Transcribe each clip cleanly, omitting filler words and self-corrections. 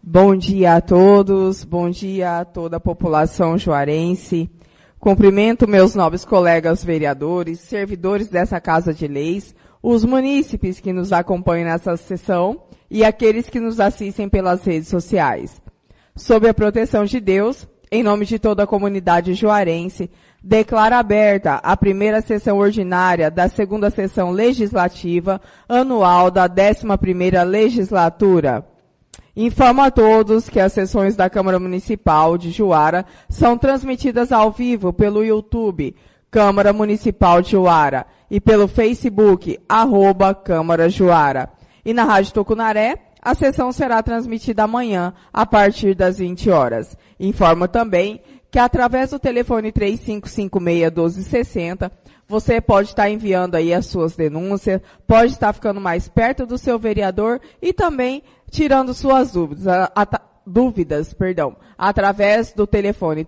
Bom dia a todos, bom dia a toda a população juarense. Cumprimento meus nobres colegas vereadores, servidores dessa Casa de Leis, os munícipes que nos acompanham nessa sessão e aqueles que nos assistem pelas redes sociais. Sob a proteção de Deus, em nome de toda a comunidade juarense, declaro aberta a primeira sessão ordinária da segunda sessão legislativa anual da 11ª legislatura. Informo a todos que as sessões da Câmara Municipal de Juara são transmitidas ao vivo pelo YouTube Câmara Municipal de Juara e pelo Facebook @Câmara Juara. E na Rádio Tucunaré, a sessão será transmitida amanhã a partir das 20 horas. Informo também que através do telefone 3556-1260, você pode estar enviando aí as suas denúncias, pode estar ficando mais perto do seu vereador e também tirando suas dúvidas, através do telefone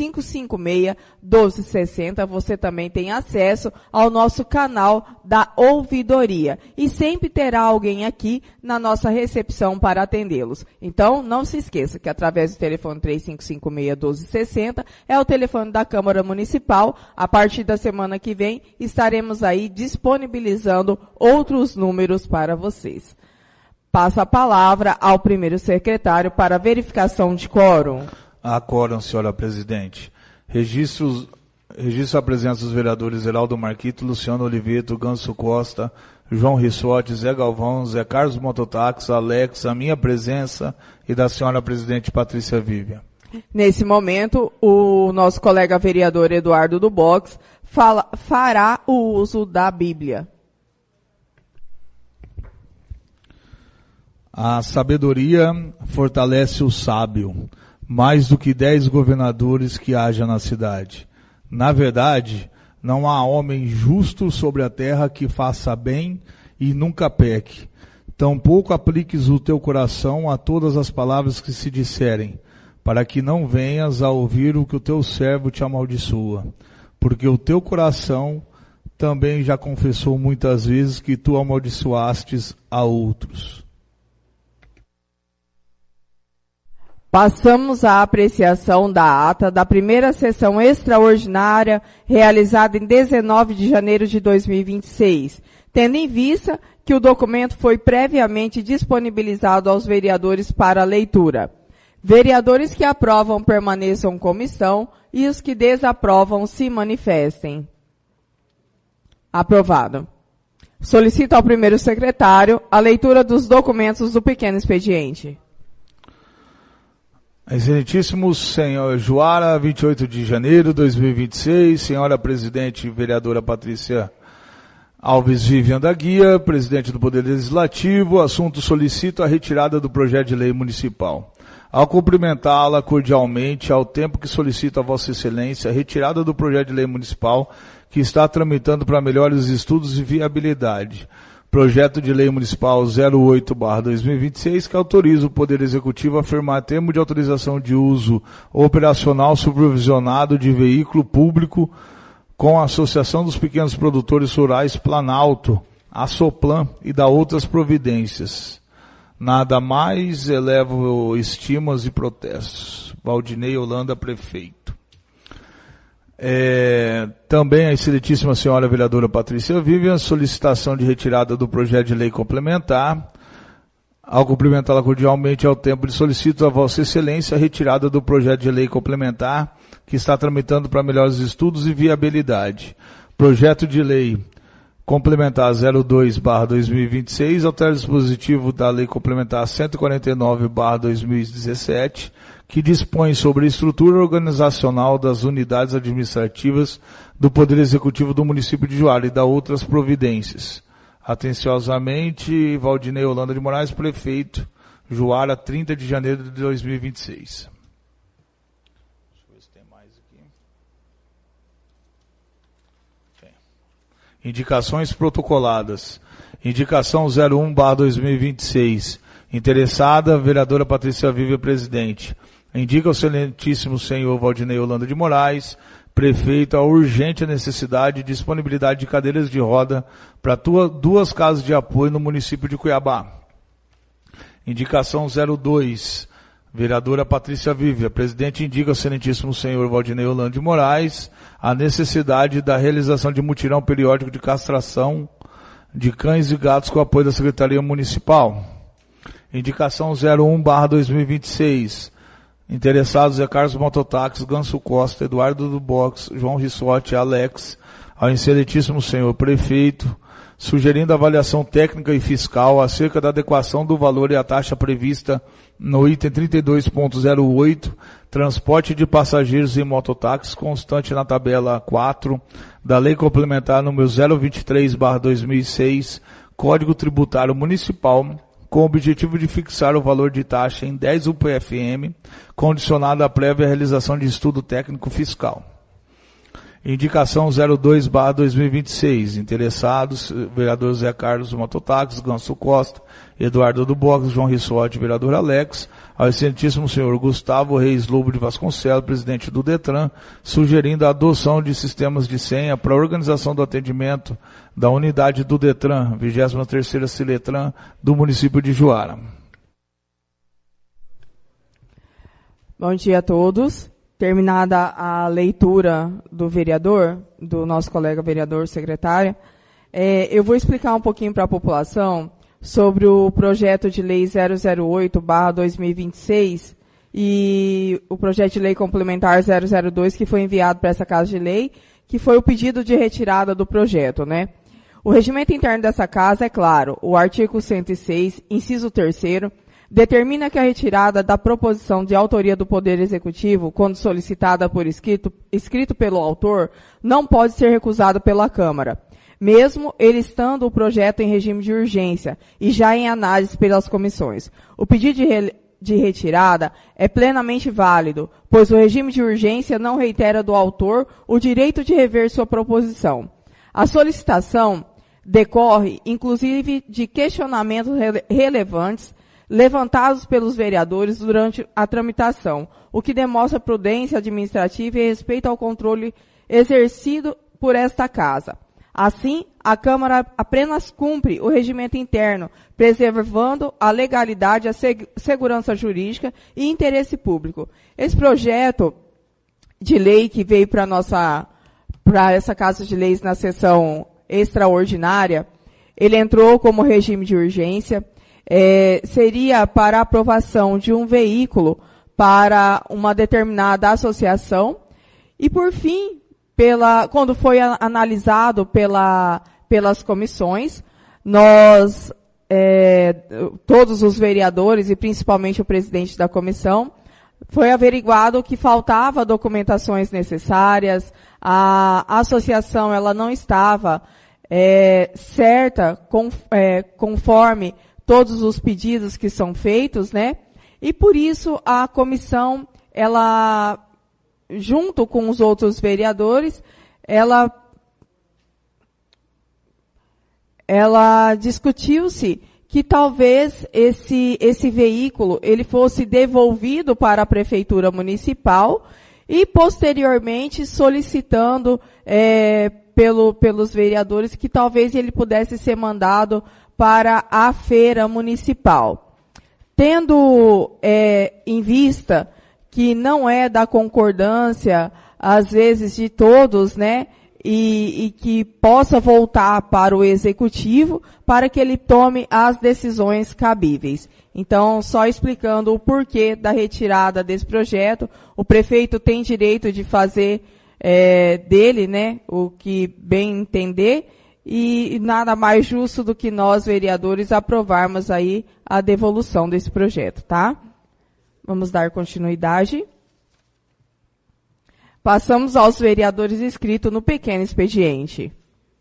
3556-1260, você também tem acesso ao nosso canal da ouvidoria. E sempre terá alguém aqui na nossa recepção para atendê-los. Então, não se esqueça que através do telefone 3556-1260 é o telefone da Câmara Municipal. A partir da semana que vem, estaremos aí disponibilizando outros números para vocês. Passo a palavra ao primeiro secretário para a verificação de quórum. Há quórum, senhora presidente. Registro a presença dos vereadores Heraldo Marquito, Luciano Oliveto, Ganso Costa, João Rissotti, Zé Galvão, Zé Carlos Mototáxi, Alex, a minha presença e da senhora presidente Patrícia Vivian. Nesse momento, o nosso colega vereador Eduardo do Box fará o uso da Bíblia. A sabedoria fortalece o sábio, mais do que 10 governadores que haja na cidade. Na verdade, não há homem justo sobre a terra que faça bem e nunca peque. Tampouco apliques o teu coração a todas as palavras que se disserem, para que não venhas a ouvir o que o teu servo te amaldiçoa. Porque o teu coração também já confessou muitas vezes que tu amaldiçoastes a outros. Passamos à apreciação da ata da primeira sessão extraordinária realizada em 19 de janeiro de 2026, tendo em vista que o documento foi previamente disponibilizado aos vereadores para leitura. Vereadores que aprovam permaneçam como estão e os que desaprovam se manifestem. Aprovado. Solicito ao primeiro secretário a leitura dos documentos do pequeno expediente. Excelentíssimo senhor Juara, 28 de janeiro de 2026, senhora presidente vereadora Patrícia Alves Vivian da Guia, presidente do Poder Legislativo, assunto solicito a retirada do projeto de lei municipal. Ao cumprimentá-la cordialmente, ao tempo que solicito a Vossa Excelência a retirada do projeto de lei municipal que está tramitando para melhores estudos de viabilidade. Projeto de Lei Municipal 08/2026, que autoriza o Poder Executivo a firmar termo de autorização de uso operacional supervisionado de veículo público com a Associação dos Pequenos Produtores Rurais Planalto, a Soplan, e da outras providências. Nada mais, elevo estimas e protestos. Valdinei Holanda, prefeito. Também a excelentíssima senhora vereadora Patrícia Vivian, solicitação de retirada do projeto de lei complementar. Ao cumprimentá-la cordialmente, ao tempo de solicito a Vossa Excelência a retirada do projeto de lei complementar que está tramitando para melhores estudos e viabilidade. Projeto de lei complementar 02/2026, altera o dispositivo da lei complementar 149/2017, que dispõe sobre a estrutura organizacional das unidades administrativas do Poder Executivo do município de Juara e da outras providências. Atenciosamente, Valdinei Holanda de Moraes, prefeito, Juara, 30 de janeiro de 2026. Deixa eu ver se tem mais aqui. Tem. Indicações protocoladas. Indicação 01/2026. Interessada, vereadora Patrícia Vivian, presidente. Indica ao excelentíssimo senhor Valdinei Holanda de Moraes, prefeito, a urgente necessidade e disponibilidade de cadeiras de roda para 2 casas de apoio no município de Cuiabá. Indicação 02 Vereadora Patrícia Vívia. Presidente indica ao excelentíssimo senhor Valdinei Orlando de Moraes a necessidade da realização de mutirão periódico de castração de cães e gatos com apoio da Secretaria Municipal. Indicação 01/2026. Interessados: Zé Carlos Mototáxi, Ganso Costa, Eduardo do Box, João Rissotti, Alex, ao excelentíssimo senhor prefeito, sugerindo avaliação técnica e fiscal acerca da adequação do valor e a taxa prevista no item 32.08, transporte de passageiros em mototáxis, constante na tabela 4 da Lei Complementar número 023/2006, Código Tributário Municipal, com o objetivo de fixar o valor de taxa em 10 UPFM, condicionado à prévia realização de estudo técnico fiscal. Indicação 02/2026. Interessados: vereador Zé Carlos Mototáxi, Ganso Costa, Eduardo do Box, João Rissotti, vereador Alex, ao excelentíssimo senhor Gustavo Reis Lobo de Vasconcelos, presidente do Detran, sugerindo a adoção de sistemas de senha para a organização do atendimento da unidade do Detran, 23ª Ciletran, do município de Juara. Bom dia a todos. Terminada a leitura do vereador, do nosso colega vereador secretário, eu vou explicar um pouquinho para a população sobre o projeto de lei 008/2026 e o projeto de lei complementar 002 que foi enviado para essa Casa de Lei, que foi o pedido de retirada do projeto, né? O regimento interno dessa Casa, é claro, o artigo 106, inciso 3º, determina que a retirada da proposição de autoria do Poder Executivo, quando solicitada por escrito pelo autor, não pode ser recusada pela Câmara, mesmo ele estando o projeto em regime de urgência e já em análise pelas comissões. O pedido de retirada é plenamente válido, pois o regime de urgência não reitera do autor o direito de rever sua proposição. A solicitação decorre, inclusive, de questionamentos relevantes levantados pelos vereadores durante a tramitação, o que demonstra prudência administrativa e respeito ao controle exercido por esta Casa. Assim, a Câmara apenas cumpre o regimento interno, preservando a legalidade, a segurança jurídica e interesse público. Esse projeto de lei que veio para essa Casa de Leis na sessão extraordinária, ele entrou como regime de urgência. Seria para aprovação de um veículo para uma determinada associação e, por fim, quando foi analisado pelas comissões, nós, todos os vereadores e principalmente o presidente da comissão, foi averiguado que faltava documentações necessárias, a associação ela não estava certa conforme todos os pedidos que são feitos, né? E por isso a comissão, ela, junto com os outros vereadores, ela discutiu-se que talvez esse veículo ele fosse devolvido para a prefeitura municipal e posteriormente solicitando pelos vereadores que talvez ele pudesse ser mandado para a feira municipal. Tendo em vista que não é da concordância, às vezes, de todos, né, e que possa voltar para o executivo para que ele tome as decisões cabíveis. Então, só explicando o porquê da retirada desse projeto, o prefeito tem direito de fazer dele, né, o que bem entender, e nada mais justo do que nós, vereadores, aprovarmos aí a devolução desse projeto, tá? Vamos dar continuidade. Passamos aos vereadores inscritos no pequeno expediente.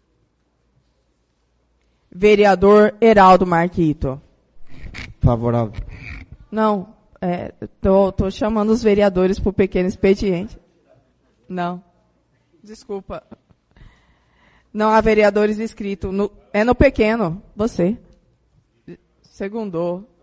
Vereador Heraldo Marquito. Favorável. Não, tô chamando os vereadores para o pequeno expediente. Não, desculpa. Não há vereadores inscritos. É no pequeno. Você. Segundou.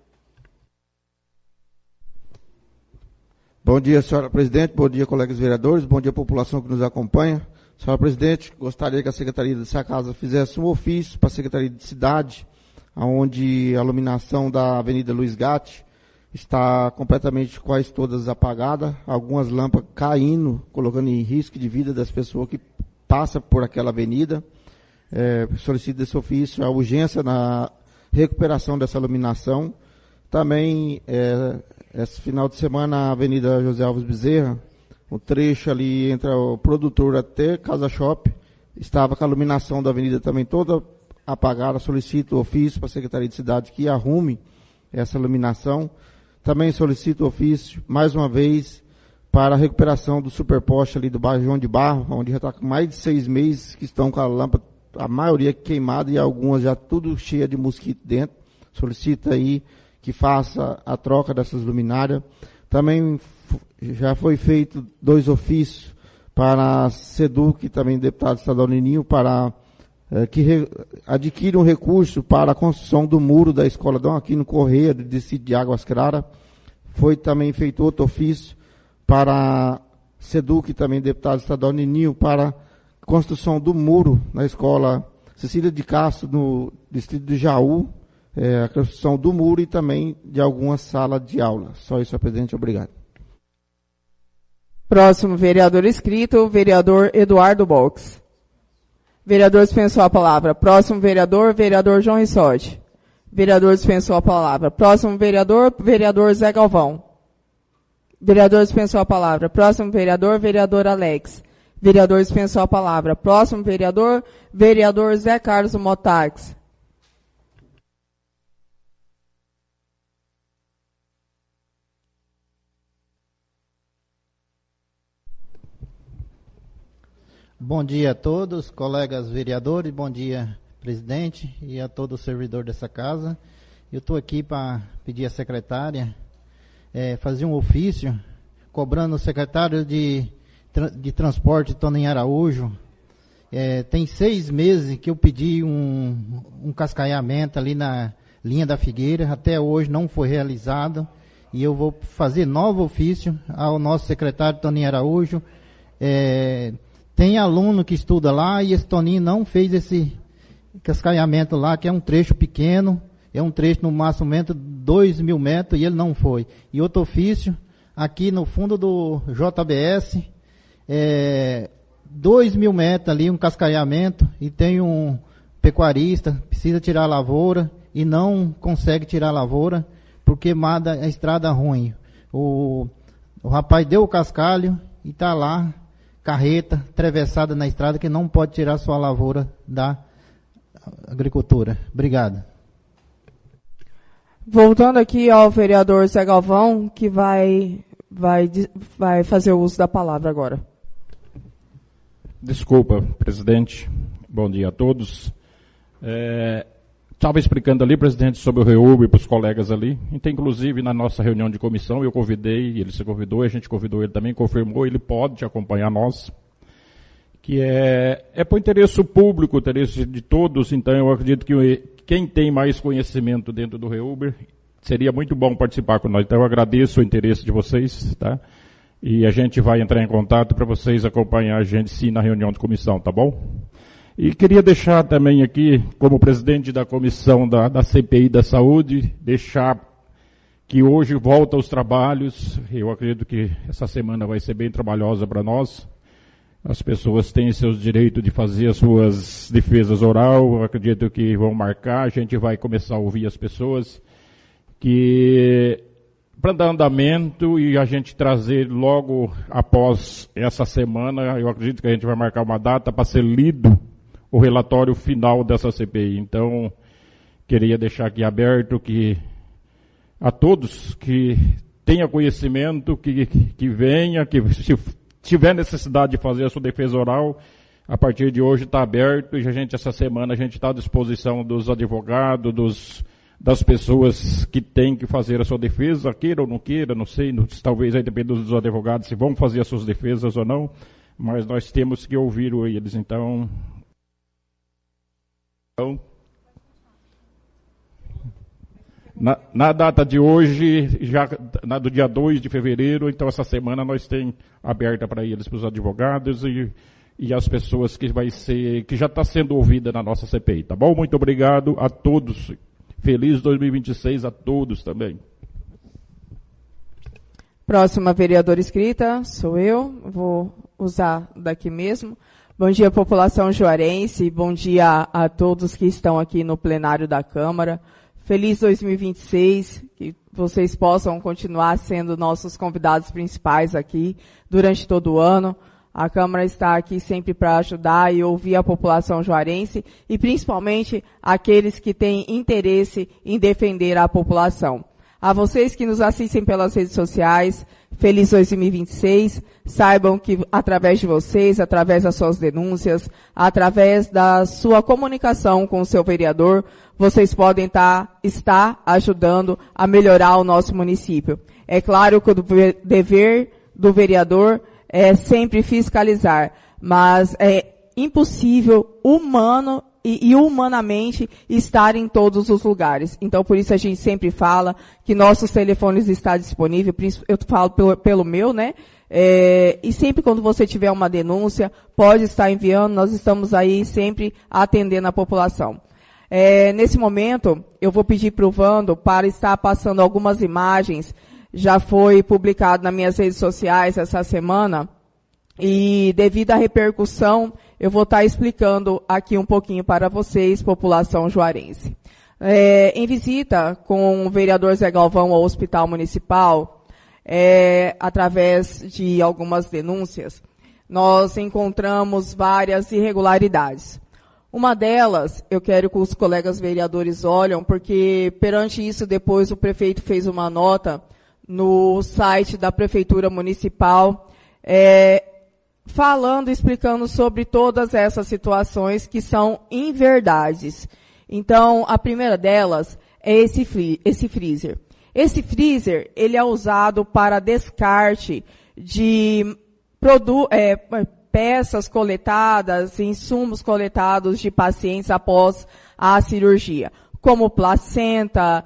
Bom dia, senhora presidente. Bom dia, colegas vereadores. Bom dia, população que nos acompanha. Senhora presidente, gostaria que a Secretaria dessa Casa fizesse um ofício para a Secretaria de Cidade, onde a iluminação da Avenida Luiz Gatti está completamente quase todas apagadas, algumas lâmpadas caindo, colocando em risco de vida das pessoas que passam por aquela avenida. Solicito desse ofício a urgência na recuperação dessa iluminação. Também, esse final de semana, a Avenida José Alves Bezerra, o trecho ali entre o produtor até Casa Shop, estava com a iluminação da avenida também toda apagada. Solicito o ofício para a Secretaria de Cidade que arrume essa iluminação. Também solicito o ofício, mais uma vez, para a recuperação do superposte ali do bairro João de Barro, onde já está com mais de 6 meses que estão com a lâmpada, a maioria queimada e algumas já tudo cheia de mosquito dentro. Solicito aí que faça a troca dessas luminárias. Também já foi feito 2 ofícios para a SEDUC, também deputado estadual Nininho, para que adquira um recurso para a construção do muro da Escola Dom Aquino Correia, do distrito de Águas Claras. Foi também feito outro ofício para a SEDUC, também deputado estadual Nininho, para a construção do muro na Escola Cecília de Castro, no distrito de Jaú, a construção do muro e também de algumas salas de aula. Só isso, senhor presidente. Obrigado. Próximo vereador inscrito, vereador Eduardo Box. Vereador dispensou a palavra. Próximo vereador, vereador João Rissotti. Vereador dispensou a palavra. Próximo vereador, vereador Zé Galvão. Vereador dispensou a palavra. Próximo vereador, vereador Alex. Vereador dispensou a palavra. Próximo vereador, vereador Zé Carlos Motax. Bom dia a todos, colegas vereadores, bom dia, presidente, e a todo o servidor dessa casa. Eu estou aqui para pedir à secretária fazer um ofício cobrando o secretário de Transporte, Toninho Araújo. Tem 6 meses que eu pedi um cascalhamento ali na linha da Figueira, até hoje não foi realizado, e eu vou fazer novo ofício ao nosso secretário Toninho Araújo. Tem aluno que estuda lá e esse Toninho não fez esse cascalhamento lá, que é um trecho pequeno, é um trecho no máximo 2.000 metros e ele não foi. E outro ofício, aqui no fundo do JBS, 2.000 metros ali, um cascalhamento, e tem um pecuarista, precisa tirar a lavoura e não consegue tirar a lavoura porque manda a estrada ruim. O rapaz deu o cascalho e está lá, carreta atravessada na estrada, que não pode tirar sua lavoura da agricultura. Obrigado. Voltando aqui ao vereador Zé Galvão, que vai fazer o uso da palavra agora. Desculpa, presidente. Bom dia a todos. Estava explicando ali, presidente, sobre o REUB para os colegas ali. Então, inclusive, na nossa reunião de comissão, eu convidei, ele se convidou, a gente convidou ele também, confirmou, ele pode acompanhar nós. Que é para o interesse público, o interesse de todos. Então, eu acredito que quem tem mais conhecimento dentro do REUB seria muito bom participar com nós. Então, eu agradeço o interesse de vocês, tá? E a gente vai entrar em contato para vocês acompanhar a gente, sim, na reunião de comissão, tá bom? E queria deixar também aqui, como presidente da comissão da CPI da Saúde, deixar que hoje volta aos trabalhos. Eu acredito que essa semana vai ser bem trabalhosa para nós. As pessoas têm seus direitos de fazer as suas defesas oral. Eu acredito que vão marcar, a gente vai começar a ouvir as pessoas, que para dar andamento e a gente trazer logo após essa semana, eu acredito que a gente vai marcar uma data para ser lido o relatório final dessa CPI. Então, queria deixar aqui aberto que a todos que tenham conhecimento, que venha, que se tiver necessidade de fazer a sua defesa oral, a partir de hoje está aberto e essa semana a gente está à disposição dos advogados, das pessoas que têm que fazer a sua defesa, queira ou não queira, não sei, talvez aí dependa dos advogados se vão fazer as suas defesas ou não, mas nós temos que ouvir eles. Então, na data de hoje, já do dia 2 de fevereiro, então essa semana nós temos aberta para eles, para os advogados e as pessoas que já está sendo ouvida na nossa CPI, tá bom? Muito obrigado a todos. Feliz 2026 a todos também. Próxima vereadora inscrita, sou eu, vou usar daqui mesmo. Bom dia, população juarense, bom dia a todos que estão aqui no plenário da Câmara. Feliz 2026, que vocês possam continuar sendo nossos convidados principais aqui durante todo o ano. A Câmara está aqui sempre para ajudar e ouvir a população juarense e principalmente aqueles que têm interesse em defender a população. A vocês que nos assistem pelas redes sociais, feliz 2026. Saibam que através de vocês, através das suas denúncias, através da sua comunicação com o seu vereador, vocês podem estar ajudando a melhorar o nosso município. É claro que o dever do vereador é sempre fiscalizar, mas é impossível humano e humanamente estar em todos os lugares. Então, por isso a gente sempre fala que nossos telefones estão disponíveis, eu falo pelo meu, né? E sempre quando você tiver uma denúncia, pode estar enviando, nós estamos aí sempre atendendo a população. Nesse momento, eu vou pedir para o Vando para estar passando algumas imagens. Já foi publicado nas minhas redes sociais essa semana, e devido à repercussão, eu vou estar explicando aqui um pouquinho para vocês, população juarense. Em visita com o vereador Zé Galvão ao Hospital Municipal, através de algumas denúncias, nós encontramos várias irregularidades. Uma delas, eu quero que os colegas vereadores olhem, porque perante isso depois o prefeito fez uma nota no site da Prefeitura Municipal, explicando sobre todas essas situações que são inverdades. Então, a primeira delas é esse freezer. Esse freezer, ele é usado para descarte de peças coletadas, insumos coletados de pacientes após a cirurgia, como placenta,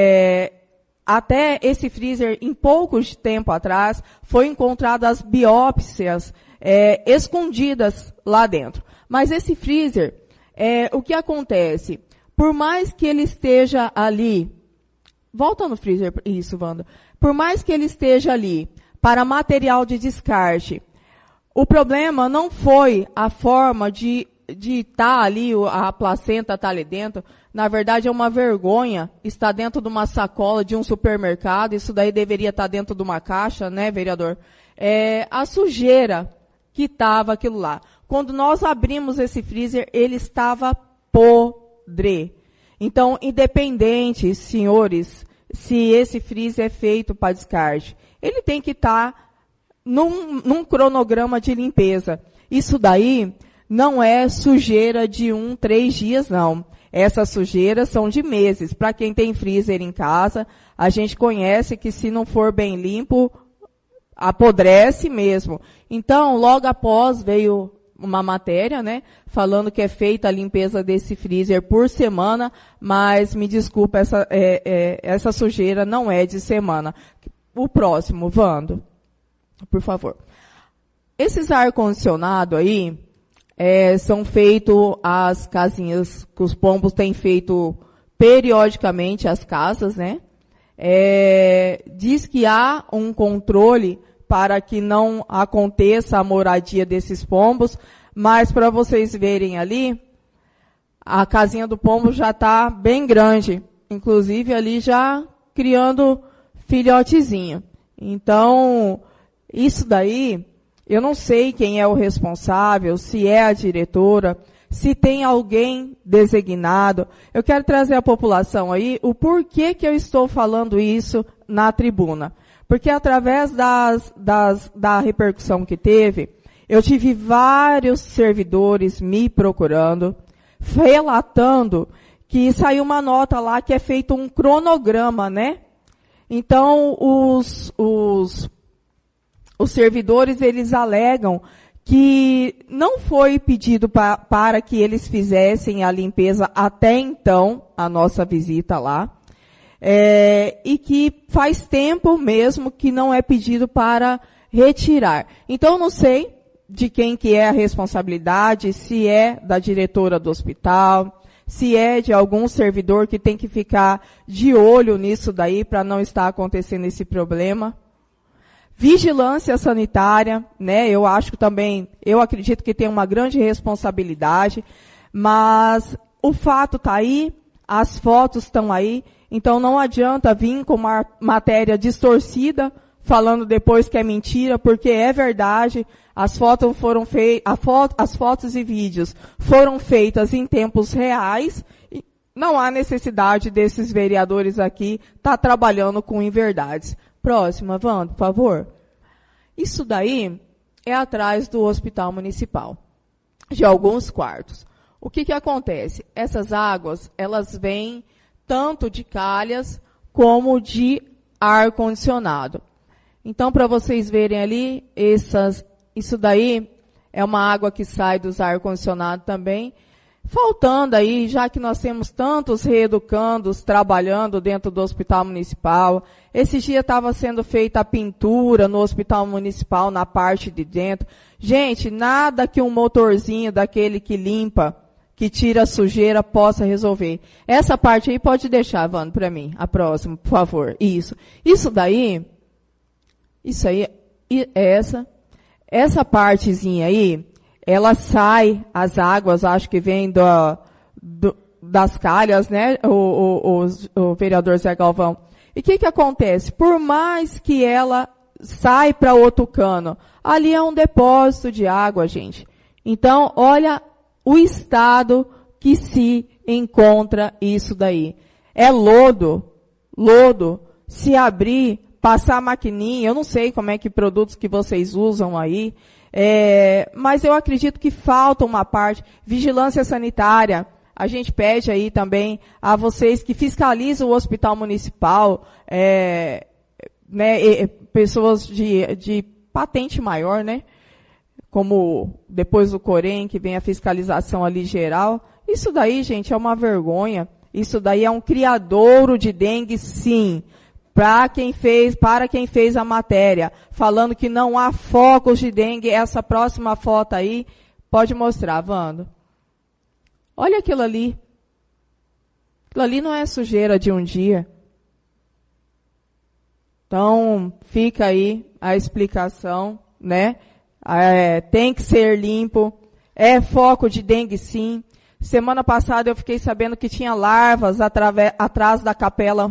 até esse freezer, em pouco tempo atrás, foi encontrado as biópsias escondidas lá dentro. Mas esse freezer, o que acontece? Por mais que ele esteja ali, volta no freezer, isso, Wanda. Por mais que ele esteja ali para material de descarte, o problema não foi a forma de estar ali, a placenta estar ali dentro. Na verdade, é uma vergonha estar dentro de uma sacola de um supermercado. Isso daí deveria estar dentro de uma caixa, né, vereador? A sujeira que estava aquilo lá. Quando nós abrimos esse freezer, ele estava podre. Então, independente, senhores, se esse freezer é feito para descarte, ele tem que estar num cronograma de limpeza. Isso daí não é sujeira de 3 dias, não. Essas sujeiras são de meses. Para quem tem freezer em casa, a gente conhece que se não for bem limpo, apodrece mesmo. Então, logo após veio uma matéria, né, falando que é feita a limpeza desse freezer por semana, mas me desculpa, essa sujeira não é de semana. O próximo, Vando, por favor. Esses ar-condicionado aí, são feitos as casinhas, que os pombos têm feito periodicamente as casas, né? Diz que há um controle para que não aconteça a moradia desses pombos, mas para vocês verem ali, a casinha do pombo já está bem grande, inclusive ali já criando filhotezinho. Então, isso daí, eu não sei quem é o responsável, se é a diretora, se tem alguém designado. Eu quero trazer à população aí o porquê que eu estou falando isso na tribuna. Porque através da repercussão que teve, eu tive vários servidores me procurando, relatando que saiu uma nota lá que é feito um cronograma, né? Então, os servidores, eles alegam que não foi pedido para que eles fizessem a limpeza até então, a nossa visita lá, e que faz tempo mesmo que não é pedido para retirar. Então, não sei de quem que é a responsabilidade, se é da diretora do hospital, se é de algum servidor que tem que ficar de olho nisso daí para não estar acontecendo esse problema. Vigilância sanitária, né? Eu acredito que tem uma grande responsabilidade, mas o fato está aí, as fotos estão aí, então não adianta vir com uma matéria distorcida, falando depois que é mentira, porque é verdade. As fotos e vídeos foram feitas em tempos reais. E não há necessidade desses vereadores aqui estar trabalhando com inverdades. Próxima, Wanda, por favor. Isso daí é atrás do Hospital Municipal, de alguns quartos. O que acontece? Essas águas, elas vêm tanto de calhas como de ar-condicionado. Então, para vocês verem ali, isso daí é uma água que sai dos ar-condicionado também. Faltando aí, já que nós temos tantos reeducandos trabalhando dentro do Hospital Municipal, esse dia estava sendo feita a pintura no Hospital Municipal, na parte de dentro. Gente, nada que um motorzinho daquele que limpa, que tira a sujeira, possa resolver. Essa parte aí pode deixar, Wanda, para mim. A próxima, por favor. Isso aí, essa partezinha aí, ela sai, as águas, acho que vem das calhas, né, o vereador Zé Galvão. E o que acontece? Por mais que ela sai para outro cano, ali é um depósito de água, gente. Então, olha o estado que se encontra isso daí. É lodo. Se abrir, passar a maquininha, eu não sei como é que produtos que vocês usam aí, mas eu acredito que falta uma parte. Vigilância sanitária, a gente pede aí também a vocês que fiscalizam o Hospital Municipal, pessoas de patente maior, né? Como depois do Corém, que vem a fiscalização ali geral. Isso daí, gente, é uma vergonha. Isso daí é um criadouro de dengue, sim. Para quem fez a matéria, falando que não há focos de dengue, essa próxima foto aí, pode mostrar, Wanda. Olha aquilo ali. Aquilo ali não é sujeira de um dia. Então, fica aí a explicação, né? Tem que ser limpo. É foco de dengue, sim. Semana passada eu fiquei sabendo que tinha larvas atrás da capela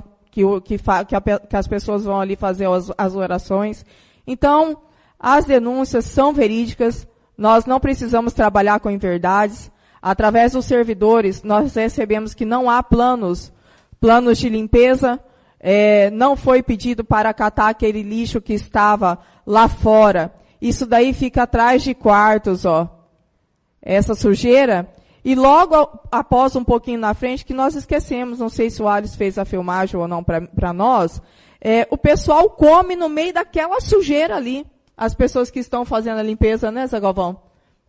que as pessoas vão ali fazer as orações. Então, as denúncias são verídicas, nós não precisamos trabalhar com inverdades. Através dos servidores, nós recebemos que não há planos de limpeza, não foi pedido para catar aquele lixo que estava lá fora. Isso daí fica atrás de quartos, ó. Essa sujeira. E logo após um pouquinho na frente, que nós esquecemos, não sei se o Alisson fez a filmagem ou não para nós, o pessoal come no meio daquela sujeira ali. As pessoas que estão fazendo a limpeza, né, Zé Galvão?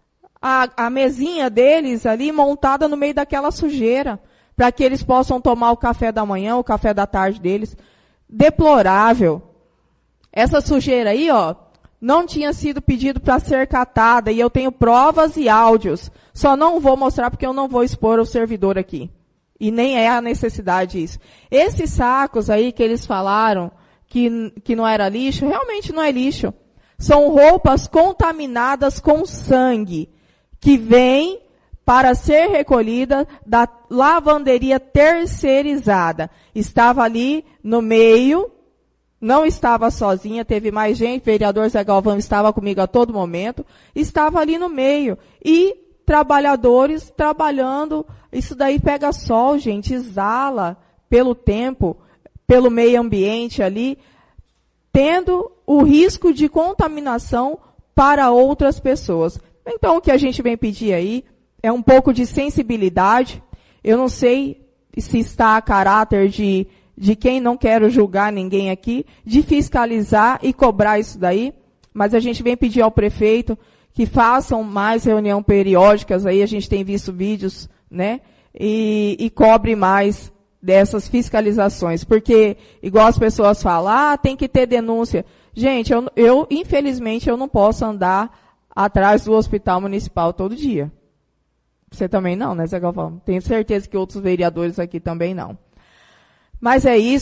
A mesinha deles ali montada no meio daquela sujeira, para que eles possam tomar o café da manhã, o café da tarde deles. Deplorável. Essa sujeira aí, ó, não tinha sido pedido para ser catada, e eu tenho provas e áudios. Só não vou mostrar porque eu não vou expor o servidor aqui. E nem é a necessidade isso. Esses sacos aí que eles falaram que não era lixo, realmente não é lixo. São roupas contaminadas com sangue, que vêm para ser recolhida da lavanderia terceirizada. Estava ali no meio. Não estava sozinha, teve mais gente, o vereador Zé Galvão estava comigo a todo momento, estava ali no meio. E trabalhadores trabalhando, isso daí pega sol, gente, exala pelo tempo, pelo meio ambiente ali, tendo o risco de contaminação para outras pessoas. Então, o que a gente vem pedir aí é um pouco de sensibilidade. Eu não sei se está a caráter de quem não quero julgar ninguém aqui, de fiscalizar e cobrar isso daí, mas a gente vem pedir ao prefeito que façam mais reuniões periódicas, aí a gente tem visto vídeos, né, e cobre mais dessas fiscalizações, porque, igual as pessoas falam, tem que ter denúncia. Gente, eu infelizmente, eu não posso andar atrás do Hospital Municipal todo dia. Você também não, né, Zé Galvão? Tenho certeza que outros vereadores aqui também não. Mas é isso,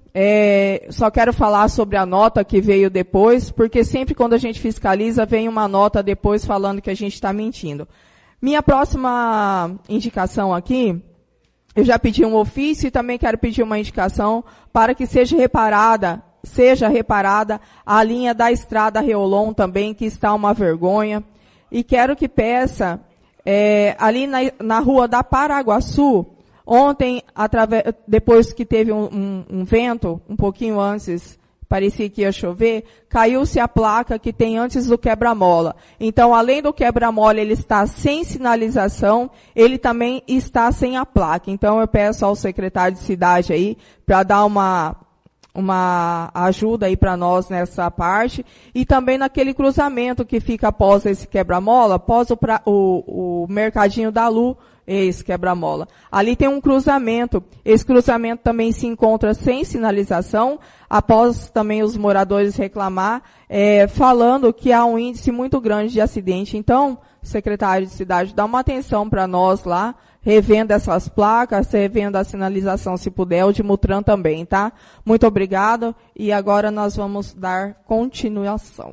só quero falar sobre a nota que veio depois, porque sempre quando a gente fiscaliza, vem uma nota depois falando que a gente está mentindo. Minha próxima indicação aqui, eu já pedi um ofício e também quero pedir uma indicação para que seja reparada a linha da estrada Reolon também, que está uma vergonha. E quero que peça, ali na rua da Paraguaçu, ontem, depois que teve um vento, um pouquinho antes, parecia que ia chover, caiu-se a placa que tem antes do quebra-mola. Então, além do quebra-mola, ele está sem sinalização, ele também está sem a placa. Então, eu peço ao secretário de cidade aí, para dar uma ajuda aí para nós nessa parte, e também naquele cruzamento que fica após esse quebra-mola, após o Mercadinho da Lu, esse quebra-mola. Ali tem um cruzamento, esse cruzamento também se encontra sem sinalização, após também os moradores reclamar, falando que há um índice muito grande de acidente. Então, secretário de cidade, dá uma atenção para nós lá, revendo essas placas, revendo a sinalização, se puder, o de Mutran também, tá? Muito obrigado, e agora nós vamos dar continuação.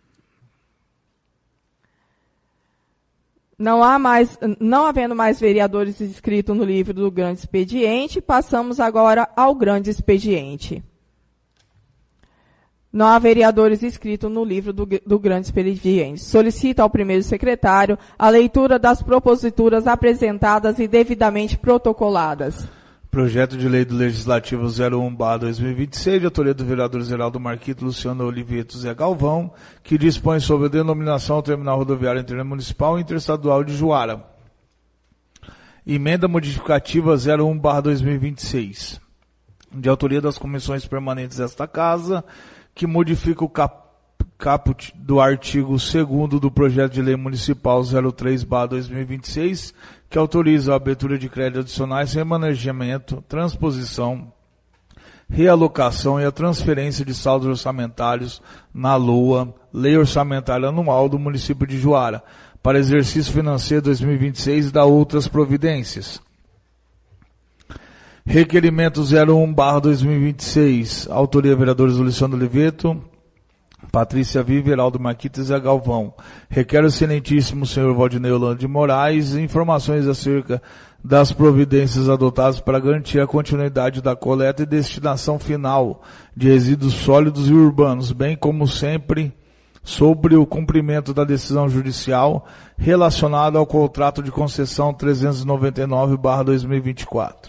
Não havendo mais vereadores inscritos no livro do grande expediente, passamos agora ao grande expediente. Não há vereadores inscritos no livro do grande expediente. Solicito ao primeiro secretário a leitura das proposituras apresentadas e devidamente protocoladas. Projeto de Lei do Legislativo 01/2026, de autoria do vereador Zeraldo Marquito, Luciano Oliveto, Zé Galvão, que dispõe sobre a denominação ao terminal rodoviário intermunicipal e interestadual de Juara. Emenda modificativa 01/2026, de autoria das comissões permanentes desta Casa, que modifica o caput do artigo 2º do projeto de lei municipal 03/2026, que autoriza a abertura de créditos adicionais, remanejamento, transposição, realocação e a transferência de saldos orçamentários na LOA, Lei Orçamentária Anual do município de Juara, para exercício financeiro 2026 e da outras providências. Requerimento 01/2026, autoria vereadores Luciano Oliveto, Patrícia Viva, Heraldo Marquito e Zé Galvão. Requer o excelentíssimo senhor Valdinei Holanda de Moraes informações acerca das providências adotadas para garantir a continuidade da coleta e destinação final de resíduos sólidos e urbanos, bem como sempre sobre o cumprimento da decisão judicial relacionada ao contrato de concessão 399/2024.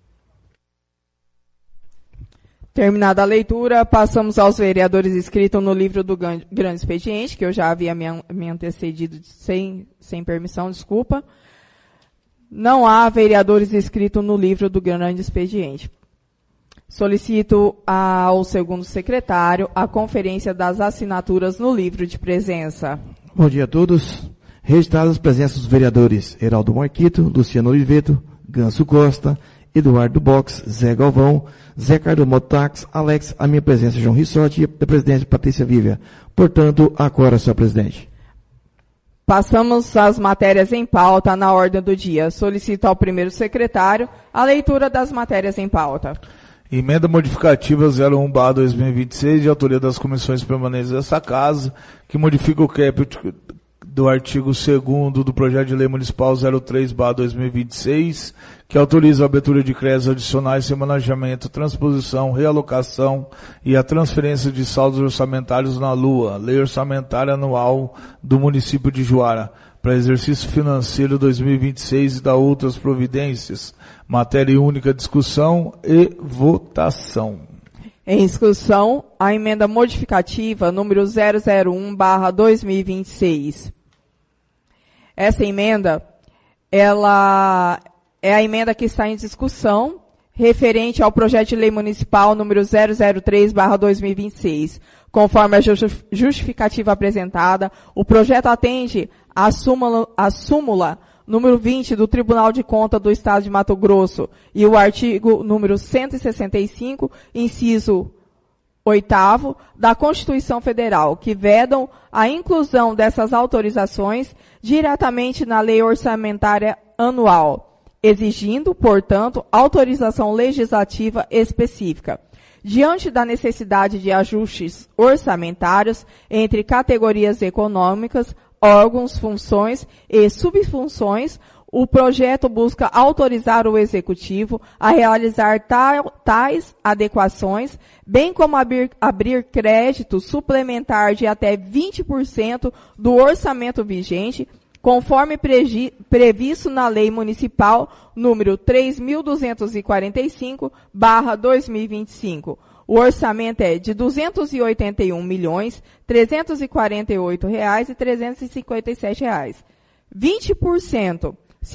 Terminada a leitura, passamos aos vereadores inscritos no livro do grande expediente, que eu já havia me antecedido sem permissão, desculpa. Não há vereadores inscritos no livro do grande expediente. Solicito ao segundo secretário a conferência das assinaturas no livro de presença. Bom dia a todos. Registradas as presenças dos vereadores Heraldo Marquito, Luciano Oliveto, Ganso Costa, Eduardo Box, Zé Galvão, Zé Carlos Motax, Alex, a minha presença, João Rissotti, e a presidente Patrícia Viva. Portanto, agora, senhor presidente. Passamos às matérias em pauta na ordem do dia. Solicito ao primeiro secretário a leitura das matérias em pauta. Emenda modificativa 01/2026, de autoria das comissões permanentes desta Casa, que modifica o caput do artigo 2º do projeto de lei municipal 03/2026, que autoriza a abertura de créditos adicionais, remanejamento, transposição, realocação e a transferência de saldos orçamentários na LUA, Lei Orçamentária Anual do município de Juara, para exercício financeiro 2026 e da outras providências. Matéria única, discussão e votação. Em discussão, a emenda modificativa número 001/2026. Essa emenda, ela é a emenda que está em discussão, referente ao projeto de lei municipal número 003/2026. Conforme a justificativa apresentada, o projeto atende à súmula número 20 do Tribunal de Contas do Estado de Mato Grosso e o artigo número 165, inciso 8º, da Constituição Federal, que vedam a inclusão dessas autorizações diretamente na Lei Orçamentária Anual, exigindo, portanto, autorização legislativa específica. Diante da necessidade de ajustes orçamentários entre categorias econômicas, órgãos, funções e subfunções, o projeto busca autorizar o Executivo a realizar tais adequações, bem como abrir crédito suplementar de até 20% do orçamento vigente, conforme previsto na Lei Municipal número 3.245/2025. O orçamento é de R$ 281.348,357. 20%,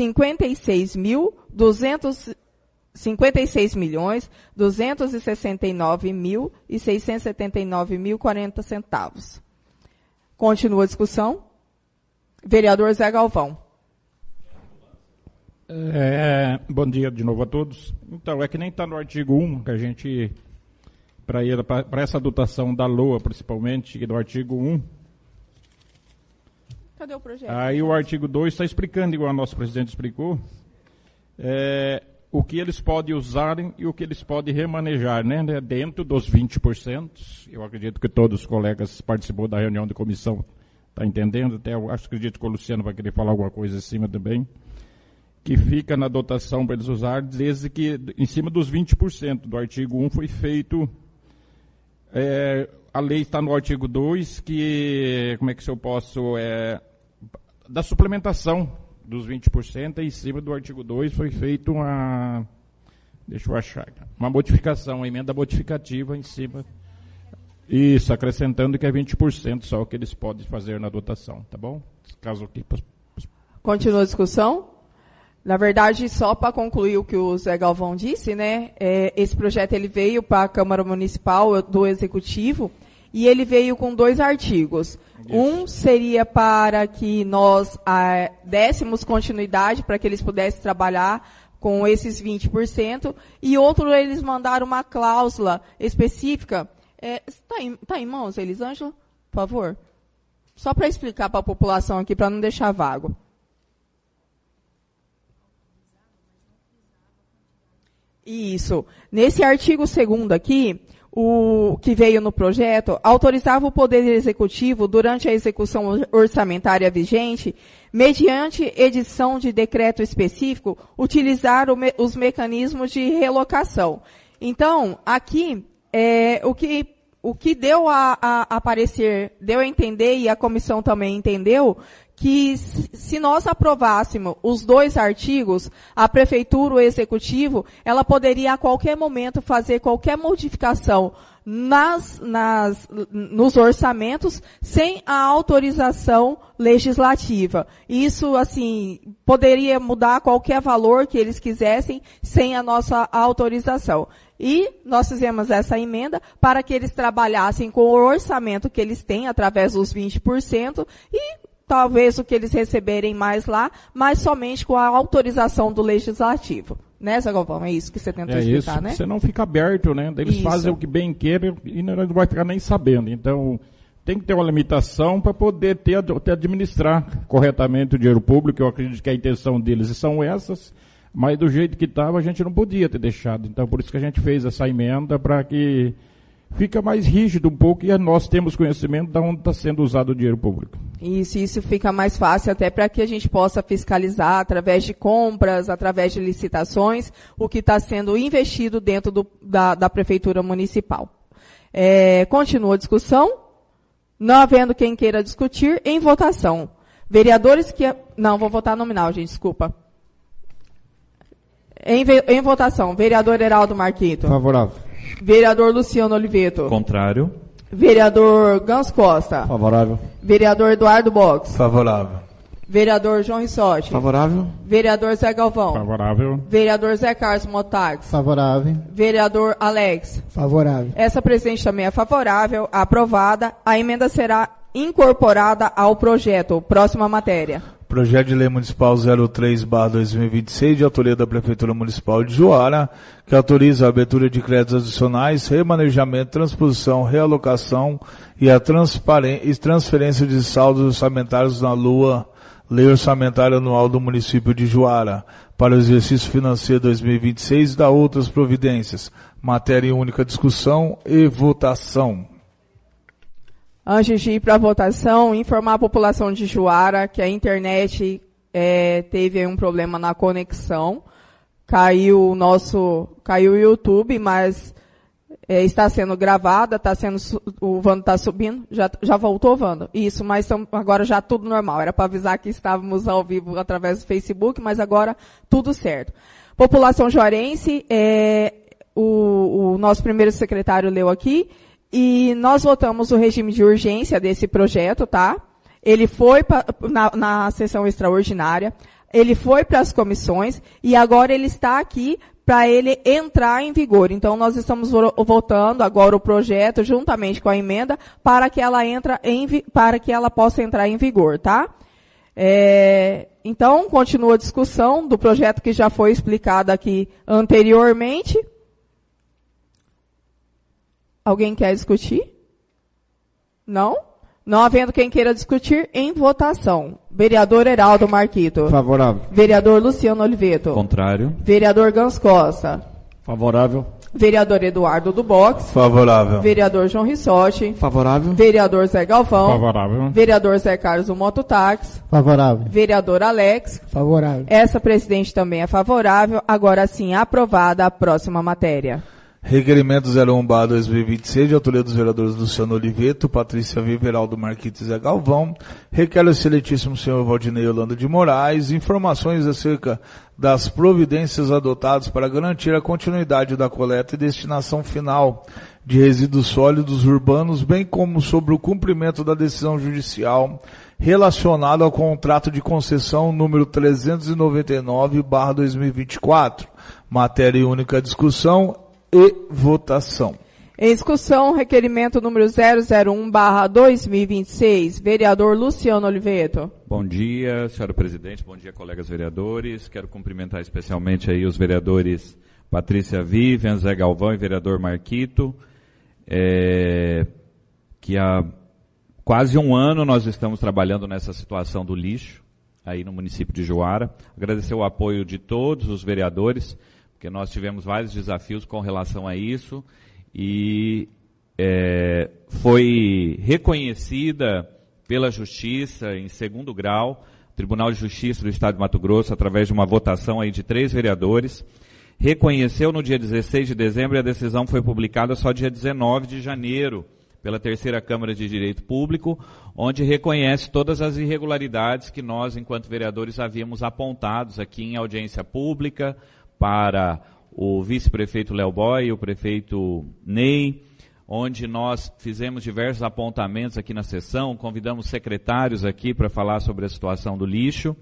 56.269.679,40 Continua a discussão. Vereador Zé Galvão. Bom dia de novo a todos. Então, é que nem está no artigo 1, que a gente, para essa dotação da LOA, principalmente, do artigo 1. Cadê o projeto? Aí o artigo 2 está explicando, igual a nossa presidente explicou, o que eles podem usar e o que eles podem remanejar, né? Dentro dos 20%. Eu acredito que todos os colegas participou da reunião de comissão. Está entendendo? Até eu acredito que o Luciano vai querer falar alguma coisa em cima também. Que fica na dotação para eles usar, desde que em cima dos 20% do artigo 1 foi feito. A lei está no artigo 2, que, como é que eu posso, da suplementação dos 20%, em cima do artigo 2 foi feito uma modificação, uma emenda modificativa em cima. Isso, acrescentando que é 20% só o que eles podem fazer na dotação, tá bom? Caso aqui. Continua a discussão? Na verdade, só para concluir o que o Zé Galvão disse, né? Esse projeto ele veio para a Câmara Municipal do Executivo e ele veio com 2 artigos. Isso. Um seria para que nós dessemos continuidade para que eles pudessem trabalhar com esses 20%, e outro eles mandaram uma cláusula específica. Tá em mãos, Elisângela? Por favor. Só para explicar para a população aqui, para não deixar vago. Isso. Nesse artigo 2º aqui, o que veio no projeto, autorizava o Poder Executivo, durante a execução orçamentária vigente, mediante edição de decreto específico, utilizar os mecanismos de relocação. Então, aqui, o que deu a aparecer, deu a entender, e a comissão também entendeu, que se nós aprovássemos os 2 artigos, a Prefeitura, o Executivo, ela poderia a qualquer momento fazer qualquer modificação nos orçamentos sem a autorização legislativa. Isso, assim, poderia mudar qualquer valor que eles quisessem sem a nossa autorização. E nós fizemos essa emenda para que eles trabalhassem com o orçamento que eles têm através dos 20% e talvez o que eles receberem mais lá, mas somente com a autorização do Legislativo. Né, Zé Galvão? É isso que você tentou explicar, isso, né? Você não fica aberto, né? Eles fazem o que bem querem e não vai ficar nem sabendo. Então, tem que ter uma limitação para poder administrar corretamente o dinheiro público. Eu acredito que a intenção deles são essas, mas do jeito que estava, a gente não podia ter deixado. Então, por isso que a gente fez essa emenda, para que fica mais rígido um pouco e nós temos conhecimento de onde está sendo usado o dinheiro público. Isso fica mais fácil até para que a gente possa fiscalizar através de compras, através de licitações, o que está sendo investido dentro da Prefeitura Municipal. Continua a discussão. Não havendo quem queira discutir, em votação. Vereadores que... Não, vou votar nominal, gente, desculpa. Em votação, vereador Heraldo Marquito. Favorável. Vereador Luciano Oliveto. Contrário. Vereador Gans Costa. Favorável. Vereador Eduardo Box. Favorável. Vereador João Rissotti. Favorável. Vereador Zé Galvão. Favorável. Vereador Zé Carlos Motax. Favorável. Vereador Alex. Favorável. Essa presidente também é favorável, aprovada. A emenda será incorporada ao projeto. Próxima matéria. Projeto de Lei Municipal 03/2026, de autoria da Prefeitura Municipal de Juara, que autoriza a abertura de créditos adicionais, remanejamento, transposição, realocação e a transferência de saldos orçamentários na LOA, Lei Orçamentária Anual do Município de Juara, para o exercício financeiro 2026 e da outras providências. Matéria em única discussão e votação. Antes de ir para a votação, informar a população de Juara que a internet teve um problema na conexão. Caiu o YouTube, mas está sendo gravada, o Vando está subindo. Já voltou, Vando? Isso, mas agora já tudo normal. Era para avisar que estávamos ao vivo através do Facebook, mas agora tudo certo. População juarense, o nosso primeiro secretário leu aqui, e nós votamos o regime de urgência desse projeto, tá? Ele foi na sessão extraordinária, ele foi para as comissões, e agora ele está aqui para ele entrar em vigor. Então, nós estamos votando agora o projeto, juntamente com a emenda, para que ela possa entrar em vigor, tá? Então, continua a discussão do projeto que já foi explicado aqui anteriormente. Alguém quer discutir? Não? Não havendo quem queira discutir, em votação. Vereador Heraldo Marquito. Favorável. Vereador Luciano Oliveto. Contrário. Vereador Gans Costa. Favorável. Vereador Eduardo do Box. Favorável. Vereador João Rissotti. Favorável. Vereador Zé Galvão. Favorável. Vereador Zé Carlos do Mototáxi. Favorável. Vereador Alex. Favorável. Essa presidente também é favorável. Agora sim, aprovada a próxima matéria. Requerimento 01/2026, de autoria dos vereadores Luciano Oliveto, Patrícia Viva, Heraldo Marquito e Zé Galvão. Requer o excelentíssimo senhor Valdinei Holanda de Moraes informações acerca das providências adotadas para garantir a continuidade da coleta e destinação final de resíduos sólidos urbanos, bem como sobre o cumprimento da decisão judicial relacionada ao contrato de concessão número 399/2024. Matéria em única discussão e votação. Em discussão, requerimento número 001/2026, vereador Luciano Oliveto. Bom dia, senhora presidente, bom dia, colegas vereadores. Quero cumprimentar especialmente aí os vereadores Patrícia Vivian, Zé Galvão e vereador Marquito, que há quase um ano nós estamos trabalhando nessa situação do lixo aí no município de Juara. Agradecer o apoio de todos os vereadores, porque nós tivemos vários desafios com relação a isso, e foi reconhecida pela Justiça em segundo grau, o Tribunal de Justiça do Estado de Mato Grosso, através de uma votação aí de 3 vereadores, reconheceu no dia 16 de dezembro, e a decisão foi publicada só dia 19 de janeiro, pela Terceira Câmara de Direito Público, onde reconhece todas as irregularidades que nós, enquanto vereadores, havíamos apontados aqui em audiência pública, para o vice-prefeito Léo Boy e o prefeito Ney, onde nós fizemos diversos apontamentos aqui na sessão, convidamos secretários aqui para falar sobre a situação do lixo,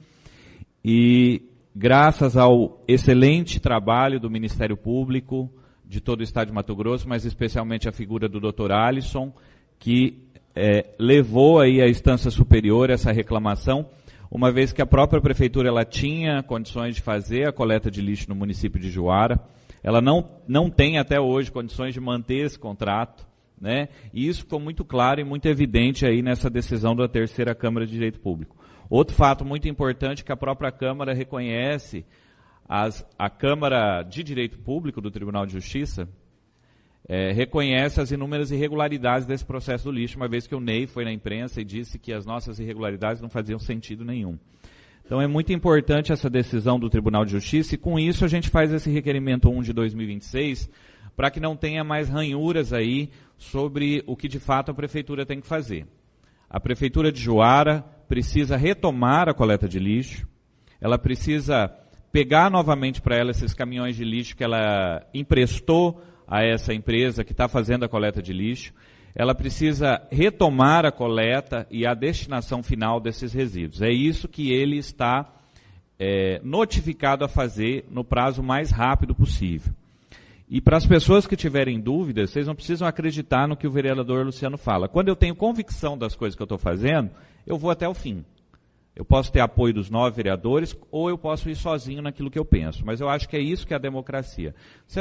e graças ao excelente trabalho do Ministério Público de todo o Estado de Mato Grosso, mas especialmente a figura do Dr. Alisson, que levou aí à instância superior essa reclamação, uma vez que a própria prefeitura ela tinha condições de fazer a coleta de lixo no município de Juara, ela não tem até hoje condições de manter esse contrato, né? E isso ficou muito claro e muito evidente aí nessa decisão da Terceira Câmara de Direito Público. Outro fato muito importante é que a própria Câmara reconhece, a Câmara de Direito Público do Tribunal de Justiça, reconhece as inúmeras irregularidades desse processo do lixo, uma vez que o Ney foi na imprensa e disse que as nossas irregularidades não faziam sentido nenhum. Então é muito importante essa decisão do Tribunal de Justiça, e com isso a gente faz esse requerimento 1 de 2026, para que não tenha mais ranhuras aí sobre o que de fato a Prefeitura tem que fazer. A Prefeitura de Juara precisa retomar a coleta de lixo, ela precisa pegar novamente para ela esses caminhões de lixo que ela emprestou a essa empresa que está fazendo a coleta de lixo, ela precisa retomar a coleta e a destinação final desses resíduos. É isso que ele está notificado a fazer no prazo mais rápido possível. E para as pessoas que tiverem dúvidas, vocês não precisam acreditar no que o vereador Luciano fala. Quando eu tenho convicção das coisas que eu estou fazendo, eu vou até o fim. Eu posso ter apoio dos 9 vereadores, ou eu posso ir sozinho naquilo que eu penso. Mas eu acho que é isso que é a democracia.